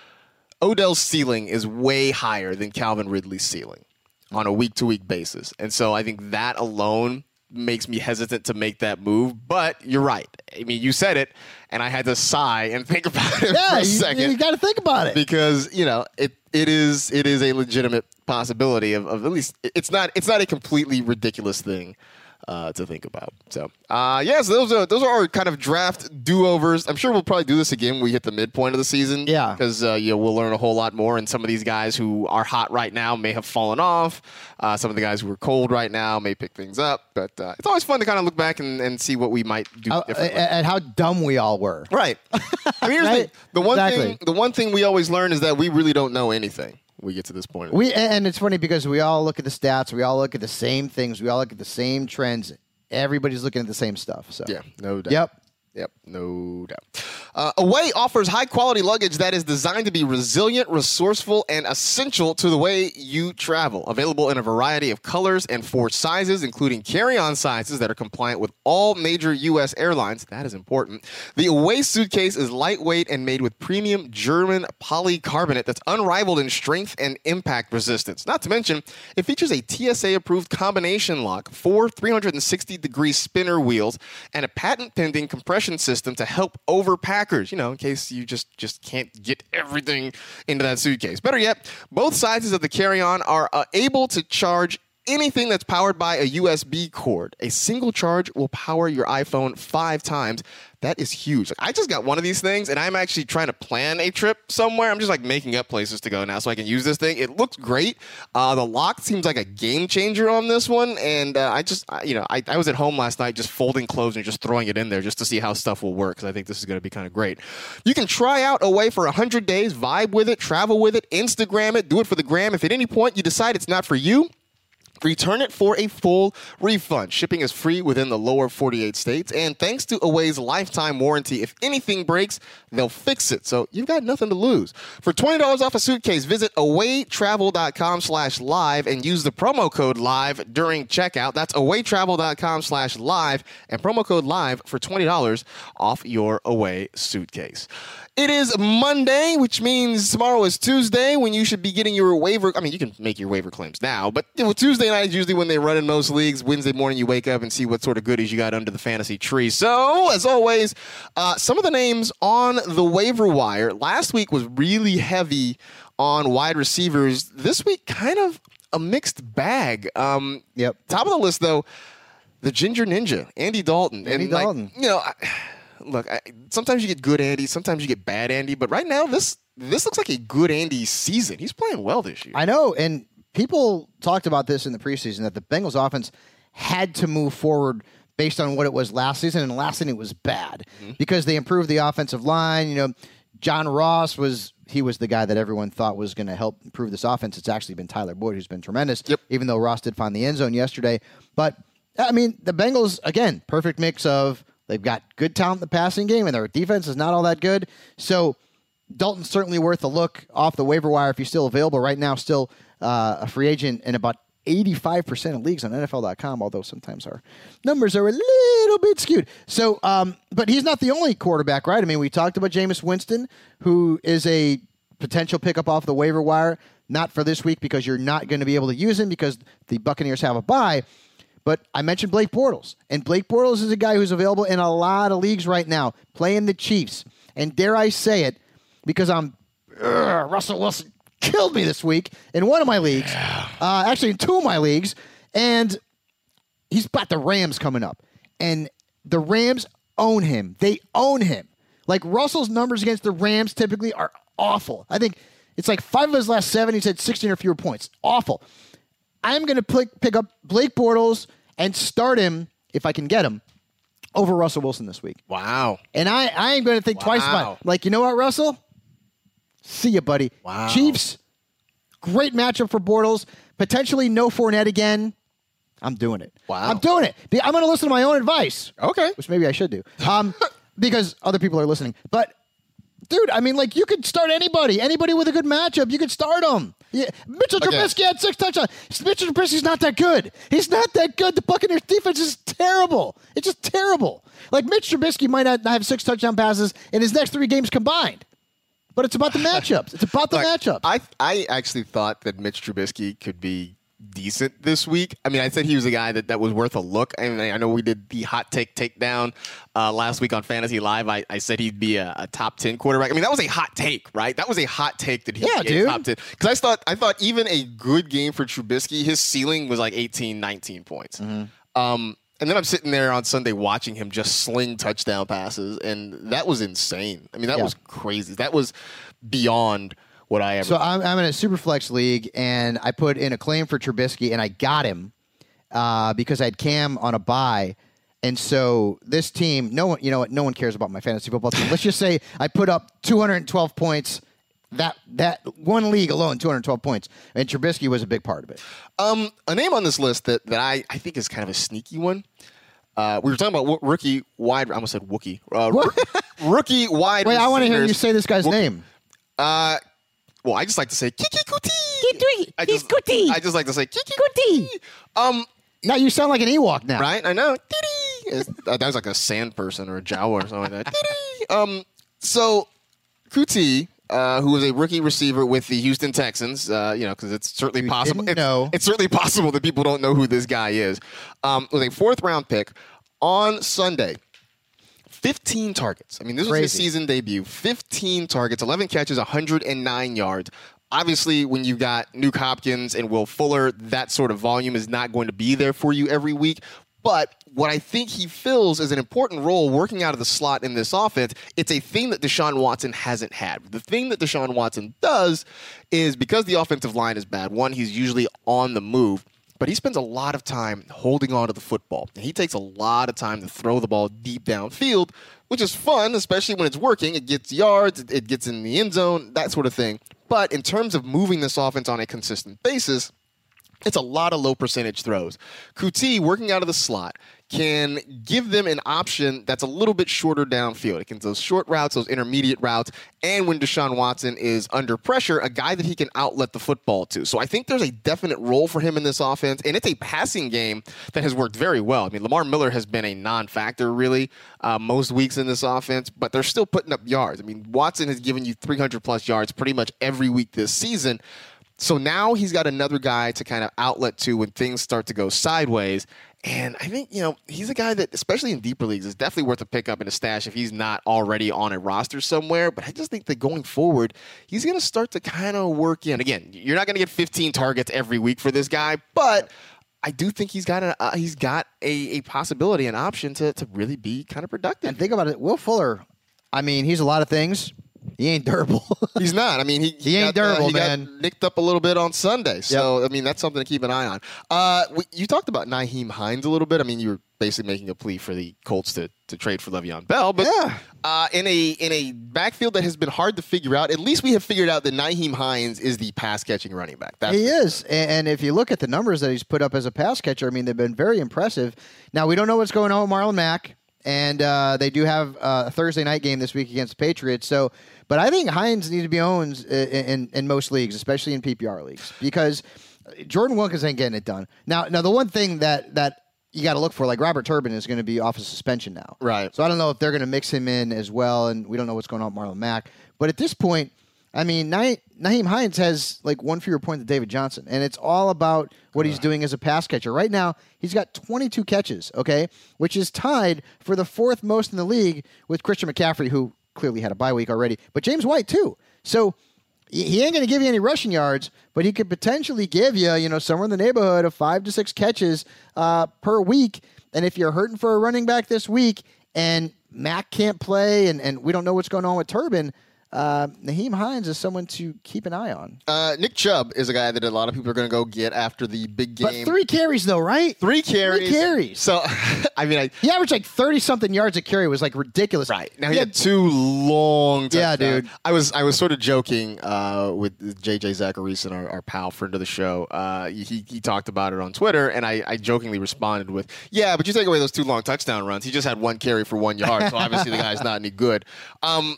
Odell's ceiling is way higher than Calvin Ridley's ceiling on a week-to-week basis, and so I think that alone makes me hesitant to make that move. But you're right. I mean, you said it, and I had to sigh and think about it Yeah, for a you, second you got to think about it. because you know it it is it is a legitimate possibility of, of at least it's not it's not a completely ridiculous thing uh, to think about. So uh, yes, those are those are our kind of draft do-overs. I'm sure we'll probably do this again when we hit the midpoint of the season. Yeah. because uh, you know, we'll learn a whole lot more, and some of these guys who are hot right now may have fallen off. Uh, some of the guys who are cold right now may pick things up, but uh, it's always fun to kind of look back and, and see what we might do Uh, differently. and how dumb we all were. Right. I mean, here's Right? the, the one Exactly. thing. The one thing we always learn is that we really don't know anything. when We get to this point. We and it's funny because we all look at the stats, we all look at the same things, we all look at the same trends. Everybody's looking at the same stuff. So yeah, no doubt. Yep. Yep, no doubt. Uh, Away offers high-quality luggage that is designed to be resilient, resourceful, and essential to the way you travel. Available in a variety of colors and four sizes, including carry-on sizes that are compliant with all major U S airlines. That is important. The Away suitcase is lightweight and made with premium German polycarbonate that's unrivaled in strength and impact resistance. Not to mention, it features a T S A-approved combination lock, four three hundred sixty degree spinner wheels, and a patent-pending compression system to help overpackers, you know, in case you just, just can't get everything into that suitcase. Better yet, both sizes of the carry-on are uh, able to charge anything that's powered by a U S B cord. A single charge will power your iPhone five times. That is huge. Like, I just got one of these things, and I'm actually trying to plan a trip somewhere. I'm just like making up places to go now so I can use this thing. It looks great. Uh, the lock seems like a game changer on this one, and uh, I just, I, you know, I, I was at home last night just folding clothes and just throwing it in there just to see how stuff will work, because I think this is going to be kind of great. You can try out Away for one hundred days, vibe with it, travel with it, Instagram it, do it for the gram. If at any point you decide it's not for you, return it for a full refund. Shipping is free within the lower forty-eight states. And thanks to Away's lifetime warranty, if anything breaks, they'll fix it. So you've got nothing to lose. For twenty dollars off a suitcase, visit awaytravel.com slash live and use the promo code live during checkout. That's awaytravel.com slash live and promo code live for twenty dollars off your Away suitcase. It is Monday, which means tomorrow is Tuesday when you should be getting your waiver. I mean, you can make your waiver claims now, but you know, Tuesday Thursday night is usually when they run in most leagues. Wednesday morning, you wake up and see what sort of goodies you got under the fantasy tree. So, as always, uh, some of the names on the waiver wire. Last week was really heavy on wide receivers. This week, kind of a mixed bag. Um, Yep. Top of the list, though, the Ginger Ninja, Andy Dalton. Andy and, like, Dalton. you know, I, look, I, sometimes you get good Andy, sometimes you get bad Andy, but right now, this this looks like a good Andy season. He's playing well this year. I know, and people talked about this in the preseason, that the Bengals offense had to move forward based on what it was last season, and last season it was bad mm-hmm. because they improved the offensive line. You know, John Ross was he was the guy that everyone thought was going to help improve this offense. It's actually been Tyler Boyd, who's been tremendous, yep. even though Ross did find the end zone yesterday. But, I mean, the Bengals, again, perfect mix of they've got good talent in the passing game, and their defense is not all that good. So Dalton's certainly worth a look off the waiver wire if he's still available. Right now, still uh, a free agent in about eighty-five percent of leagues on N F L dot com, although sometimes our numbers are a little bit skewed. So, um, but he's not the only quarterback, right? I mean, we talked about Jameis Winston, who is a potential pickup off the waiver wire. Not for this week because you're not going to be able to use him because the Buccaneers have a bye. But I mentioned Blake Bortles, and Blake Bortles is a guy who's available in a lot of leagues right now, playing the Chiefs. And dare I say it, because I'm ugh, Russell Wilson killed me this week in one of my leagues, uh, actually in two of my leagues, and he's got the Rams coming up. And the Rams own him. They own him. Like, Russell's numbers against the Rams typically are awful. I think it's like five of his last seven, he's had sixteen or fewer points. Awful. I'm going to pick up Blake Bortles and start him, if I can get him, over Russell Wilson this week. Wow. And I, I ain't going to think wow. twice about it. Like, you know what, Russell? See ya, buddy. Wow. Chiefs, great matchup for Bortles. Potentially no Fournette again. I'm doing it. Wow. I'm doing it. I'm going to listen to my own advice. Okay. Which maybe I should do. Um, because other people are listening. But, dude, I mean, like, you could start anybody. Anybody with a good matchup, you could start them. Yeah. Mitchell Okay. Trubisky had six touchdowns. Mitchell Trubisky's not that good. He's not that good. The Buccaneers defense is terrible. It's just terrible. Like, Mitch Trubisky might not have six touchdown passes in his next three games combined. But it's about the matchups. It's about the Like, matchups. I I actually thought that Mitch Trubisky could be decent this week. I mean, I said he was a guy that, that was worth a look. I mean, I know we did the hot take takedown uh, last week on Fantasy Live. I, I said he'd be a, a top ten quarterback. I mean, that was a hot take, right? That was a hot take that he Yeah, would be dude. a top ten. Because I thought, I thought even a good game for Trubisky, his ceiling was like eighteen, nineteen points. Mm-hmm. Um, and then I'm sitting there on Sunday watching him just sling touchdown passes, and that was insane. I mean, that Yeah. was crazy. That was beyond what I ever. So I'm, I'm in a Superflex league, and I put in a claim for Trubisky, and I got him uh, because I had Cam on a bye. And so this team, no one, you know what, no one cares about my fantasy football team. Let's just say I put up two hundred twelve points. That that one league alone, two hundred twelve points, and Trubisky was a big part of it. Um, a name on this list that, that I, I think is kind of a sneaky one. Uh, we were talking about w- rookie wide. I almost said Wookie. Uh, r- rookie wide. Wait, I want to hear you receivers. say this guy's Wookie. name. Uh, well, I just like to say Kiki Kuti. I He's just, Kuti. I just like to say Kiki Kuti. Um, Now you sound like an Ewok now. right? I know. It's- uh, that was like a sand person or a Jawa or something like that. um, so Kuti. Uh, who was a rookie receiver with the Houston Texans, uh, you know, because it's certainly You possible. didn't It's, know. it's certainly possible that people don't know who this guy is. Um, was a fourth round pick on Sunday. fifteen targets. I mean, this was his Crazy. season debut. fifteen targets, eleven catches, one hundred nine yards. Obviously, when you got Nuke Hopkins and Will Fuller, that sort of volume is not going to be there for you every week. But what I think he fills is an important role working out of the slot in this offense. It's a thing that Deshaun Watson hasn't had. The thing that Deshaun Watson does is because the offensive line is bad, one, he's usually on the move, but he spends a lot of time holding on to the football. And he takes a lot of time to throw the ball deep downfield, which is fun, especially when it's working. It gets yards, it gets in the end zone, that sort of thing. But in terms of moving this offense on a consistent basis, it's a lot of low percentage throws. Kuti, working out of the slot, can give them an option that's a little bit shorter downfield. It can those short routes, those intermediate routes, and when Deshaun Watson is under pressure, a guy that he can outlet the football to. So I think there's a definite role for him in this offense, and it's a passing game that has worked very well. I mean, Lamar Miller has been a non-factor, really, uh, most weeks in this offense, but they're still putting up yards. I mean, Watson has given you three hundred plus yards pretty much every week this season. So now he's got another guy to kind of outlet to when things start to go sideways. And I think, you know, he's a guy that, especially in deeper leagues, is definitely worth a pickup in a stash if he's not already on a roster somewhere. But I just think that going forward, he's going to start to kind of work in. Again, you're not going to get fifteen targets every week for this guy, but I do think he's got a uh, he's got a, a possibility, an option to, to really be kind of productive. And think about it, Will Fuller, I mean, he's a lot of things. He ain't durable. He's not. I mean, he, he, he ain't got, durable, uh, he man. got nicked up a little bit on Sunday. So, Yep. I mean, that's something to keep an eye on. Uh, we, you talked about Nyheim Hines a little bit. I mean, you were basically making a plea for the Colts to, to trade for Le'Veon Bell. But Yeah. uh, in a in a backfield that has been hard to figure out, at least we have figured out that Nyheim Hines is the pass-catching running back. That's He is. And, and if you look at the numbers that he's put up as a pass catcher, I mean, they've been very impressive. Now, we don't know what's going on with Marlon Mack. And uh, they do have uh, a Thursday night game this week against the Patriots. So, but I think Hines needs to be owned in, in, in most leagues, especially in P P R leagues, because Jordan Wilkins ain't getting it done. Now, now the one thing that that you got to look for, like Robert Turbin is going to be off of suspension now, Right. So I don't know if they're going to mix him in as well, and we don't know what's going on with Marlon Mack. But at this point, I mean, Nah- Nyheim Hines has like one fewer point than David Johnson, and it's all about what he's doing as a pass catcher. Right now, he's got twenty-two catches, okay, which is tied for the fourth most in the league with Christian McCaffrey, who clearly had a bye week already, but James White too. So he ain't going to give you any rushing yards, but he could potentially give you, you know, somewhere in the neighborhood of five to six catches uh, per week. And if you're hurting for a running back this week and Mack can't play and, and we don't know what's going on with Turbin, uh, Nyheim Hines is someone to keep an eye on. Uh, Nick Chubb is a guy that a lot of people are going to go get after the big game. But three carries, though, right? Three carries. Three carries. So, I mean, I, He averaged like thirty-something yards a carry. It was like ridiculous. Right. Now he had two long Yeah, touchdowns. dude. I was I was sort of joking uh, with J J Zacharyson, our, our pal, friend of the show. Uh, he he talked about it on Twitter, and I, I jokingly responded with, yeah, but you take away those two long touchdown runs. He just had one carry for one yard, so obviously the guy's not any good. Um,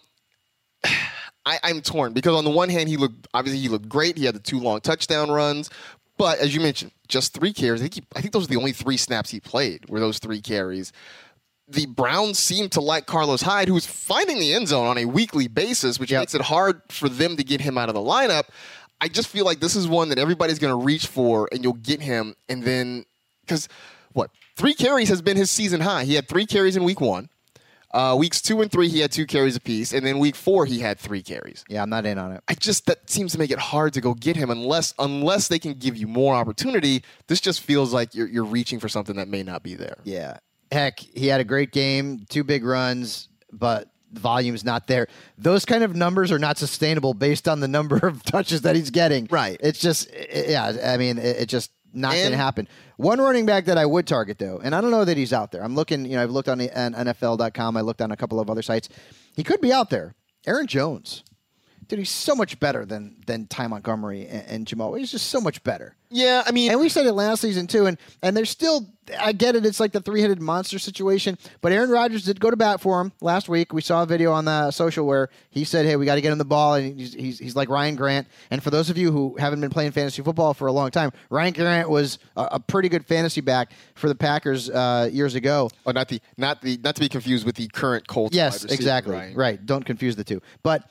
I, I'm torn because on the one hand, he looked obviously he looked great. He had the two long touchdown runs. But as you mentioned, just three carries. I think, he, I think those were the only three snaps he played were those three carries. The Browns seem to like Carlos Hyde, who's finding the end zone on a weekly basis, which Yep. makes it hard for them to get him out of the lineup. I just feel like this is one that everybody's going to reach for, and you'll get him. And then, because, what, three carries has been his season high. He had three carries in week one. Uh, weeks two and three, he had two carries apiece. And then week four, he had three carries. Yeah, I'm not in on it. I just, that seems to make it hard to go get him unless unless they can give you more opportunity. This just feels like you're, you're reaching for something that may not be there. Yeah. Heck, he had a great game, two big runs, but the volume's not there. Those kind of numbers are not sustainable based on the number of touches that he's getting. Right. It's just, yeah, I mean, it, it just not going And- to happen. One running back that I would target, though, and I don't know that he's out there. I'm looking, you know, I've looked on, the, on N F L dot com. I looked on a couple of other sites. He could be out there. Aaron Jones. Dude, he's so much better than than Ty Montgomery and, and Jamal. He's just so much better. Yeah, I mean, And we said it last season, too. And and there's still, I get it, it's like the three-headed monster situation. But Aaron Rodgers did go to bat for him last week. We saw a video on the social where he said, hey, we got to get him the ball. And he's, he's, he's like Ryan Grant. And for those of you who haven't been playing fantasy football for a long time, Ryan Grant was a, a pretty good fantasy back for the Packers uh, years ago. oh, not the not the not to be confused with the current Colts. Yes, wide receiver, exactly. right? Right. Don't confuse the two. But,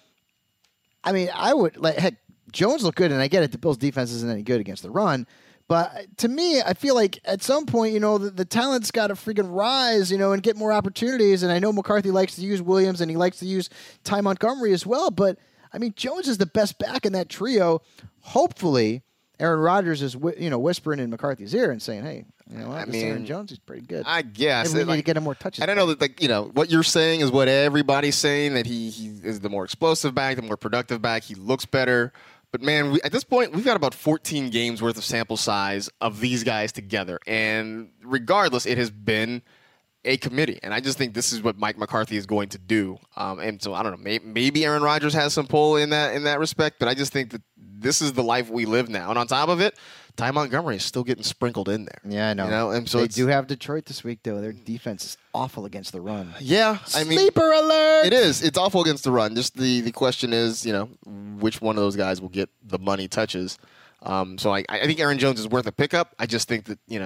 I mean, I would, like, heck, Jones looked good, and I get it, the Bills' defense isn't any good against the run. But to me, I feel like at some point, you know, the, the talent's got to freaking rise, you know, and get more opportunities. And I know McCarthy likes to use Williams, and he likes to use Ty Montgomery as well. But, I mean, Jones is the best back in that trio. Hopefully, Aaron Rodgers is, whi- you know, whispering in McCarthy's ear and saying, hey, you know what, I this mean, Aaron Jones is pretty good. I guess. Maybe we It, need like- to get him more touches. I don't know that, like, you know, what you're saying is what everybody's saying, that he, he is the more explosive back, the more productive back. He looks better. But, man, we, at this point, we've got about fourteen games worth of sample size of these guys together. And regardless, it has been a committee. And I just think this is what Mike McCarthy is going to do. Um, and so, I don't know, maybe, maybe Aaron Rodgers has some pull in that in that respect. But I just think that this is the life we live now. And on top of it, Ty Montgomery is still getting sprinkled in there. Yeah, I know. You know, and so they it's, do have Detroit this week, though. Their defense is awful against the run. yeah, I mean, Sleeper alert! it is. It's awful against the run. Just the, the question is, you know, which one of those guys will get the money touches. Um, so I, I think Aaron Jones is worth a pickup. I just think that, you know,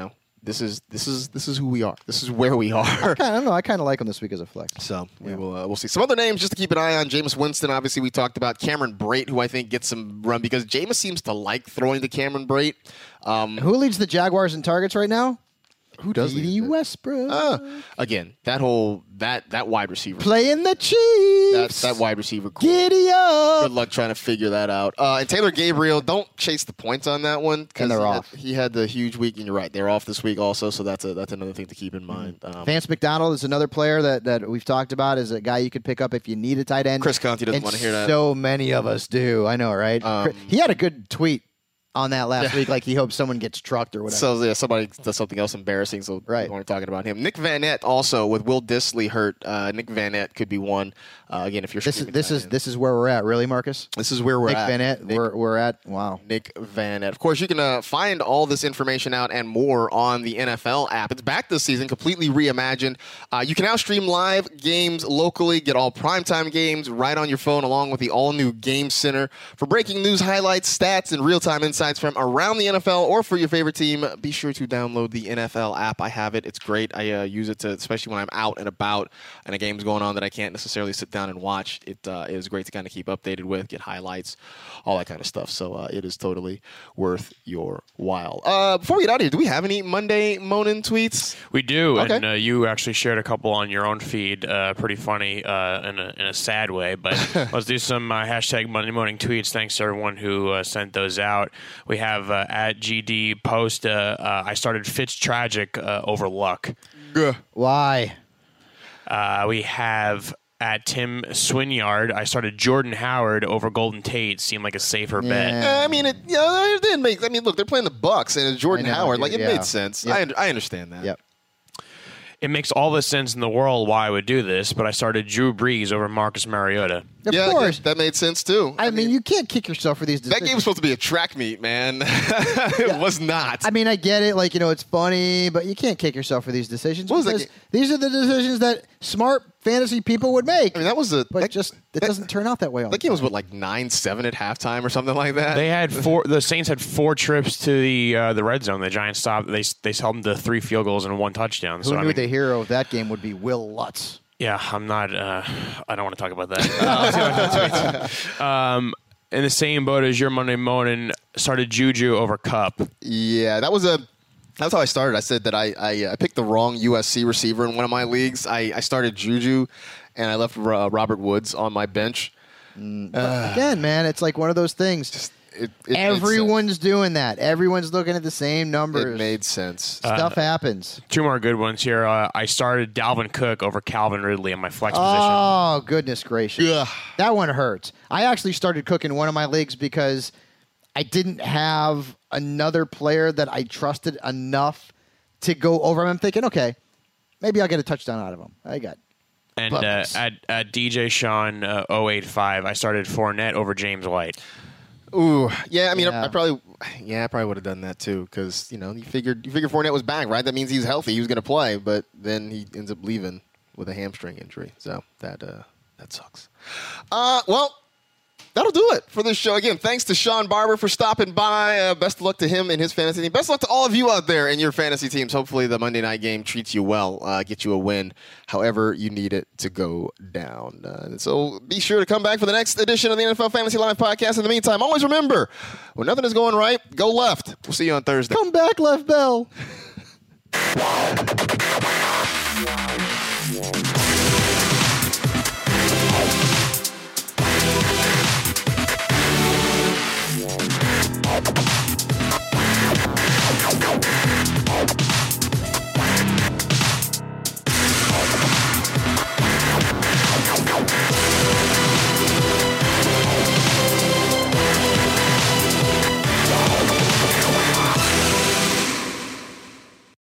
this is this is this is who we are. This is where we are. I don't know. I kind of like him this week as a flex. So we will uh, we'll see. Some other names just to keep an eye on. Jameis Winston, obviously we talked about. Cameron Brate, who I think gets some run because Jameis seems to like throwing to Cameron Brate. Um, Who leads the Jaguars in targets right now? Who does Dede lead it? Westbrook. Uh, again, that whole that that wide receiver. Playing the That, Chiefs. that wide receiver. Cool. Giddy up. Good luck trying to figure that out. Uh, and Taylor Gabriel, don't chase the points on that one. 'Cause And they're he off. Had, he had the huge week, and you're right. They're off this week also, so that's a that's another thing to keep in mind. Um, Vance McDonald is another player that, that we've talked about as a guy you could pick up if you need a tight end. Chris Conti doesn't And want to hear that. So many of us do. I know, right? Um, he had a good tweet on that last week, like he hopes someone gets trucked or whatever. So yeah, somebody does something else embarrassing, so Right. we weren't talking about him. Nick Van Nett also with Will Dissly hurt. Uh, Nick Van Nett could be one. Uh, again, if you're this is streaming this tight is end. this is where we're at, really, Marcus. this is where we're Nick at. Van Nett, Nick, we're we're at. Wow. Nick Van Nett. Of course, you can uh, find all this information out and more on the N F L app. It's back this season, completely reimagined. Uh, you can now stream live games locally, get all primetime games right on your phone, along with the all-new Game Center for breaking news, highlights, stats, and real-time insights from around the N F L or for your favorite team. Be sure to download the N F L app. I have it. It's great. I uh, use it to, especially when I'm out and about and a game's going on that I can't necessarily sit down and watch. It uh, is great to kind of keep updated with, get highlights, all that kind of stuff. So uh, it is totally worth your while. Uh, before we get out of here, do we have any Monday Moanin' tweets? We do, Okay. and uh, you actually shared a couple on your own feed. Uh, pretty funny uh, in, a, in a sad way, but let's do some uh, hashtag Monday morning tweets. Thanks to everyone who uh, sent those out. We have uh, at G D post. Uh, uh, I started Fitz Tragic uh, over Luck. Why? Uh, we have at Tim Swinyard. I started Jordan Howard over Golden Tate. Seemed like a safer bet. Yeah. Uh, I mean, it, yeah, it didn't make. I mean, look, they're playing the Bucks and it's Jordan I know, Howard. Like, it yeah. made sense. Yep. I, un- I understand that. Yep. It makes all the sense in the world why I would do this, but I started Drew Brees over Marcus Mariota. Of yeah, course. that made sense too. I mean, you can't kick yourself for these that decisions. game was supposed to be a track meet, man. it was not. I mean, I get it. Like, you know, it's funny, but you can't kick yourself for these decisions What was that because game? these are the decisions that smart fantasy people would make. I mean, that was a. but that, just it that, doesn't turn out that way. All That the game was time. what, like nine seven at halftime or something like that. They had four. The Saints had four trips to the uh, the red zone. The Giants stopped. They they held them to three field goals and one touchdown. Who so knew I mean, the hero of that game would be Will Lutz? yeah, I'm not. Uh, I don't want to talk about that. Uh, let's see what I have to tweet. um, in the same boat as your Monday morning, started Juju over Cup. Yeah, that was a. That's how I started. I said that I I, uh, picked the wrong U S C receiver in one of my leagues. I, I started Juju, and I left uh, Robert Woods on my bench. Again, man, it's like one of those things. It, it made Everyone's doing that. Everyone's looking at the same sense. numbers. It made sense. Stuff happens. Two more good ones here. Uh, I started Dalvin Cook over Calvin Ridley in my flex position. Oh, goodness gracious. Ugh. That one hurts. I actually started cooking one of my leagues because I didn't have another player that I trusted enough to go over him. I'm thinking, okay, maybe I'll get a touchdown out of him. I got And uh, Buckets. at, at D J Sean uh, oh eight five, I started Fournette over James White. Ooh, yeah. I mean, I, Yeah. I probably, yeah, I probably would have done that too because you know you figured you figured Fournette was back, right? That means he's healthy. He was going to play, but then he ends up leaving with a hamstring injury. So that uh, that sucks. Uh, well. That'll do it for this show. Again, thanks to Sean Barber for stopping by. Uh, best of luck to him and his fantasy team. Best of luck to all of you out there in your fantasy teams. Hopefully the Monday night game treats you well, uh, get you a win, however you need it to go down. Uh, so be sure to come back for the next edition of the N F L Fantasy Live podcast. In the meantime, always remember, when nothing is going right, go left. We'll see you on Thursday. come back, Left Bell.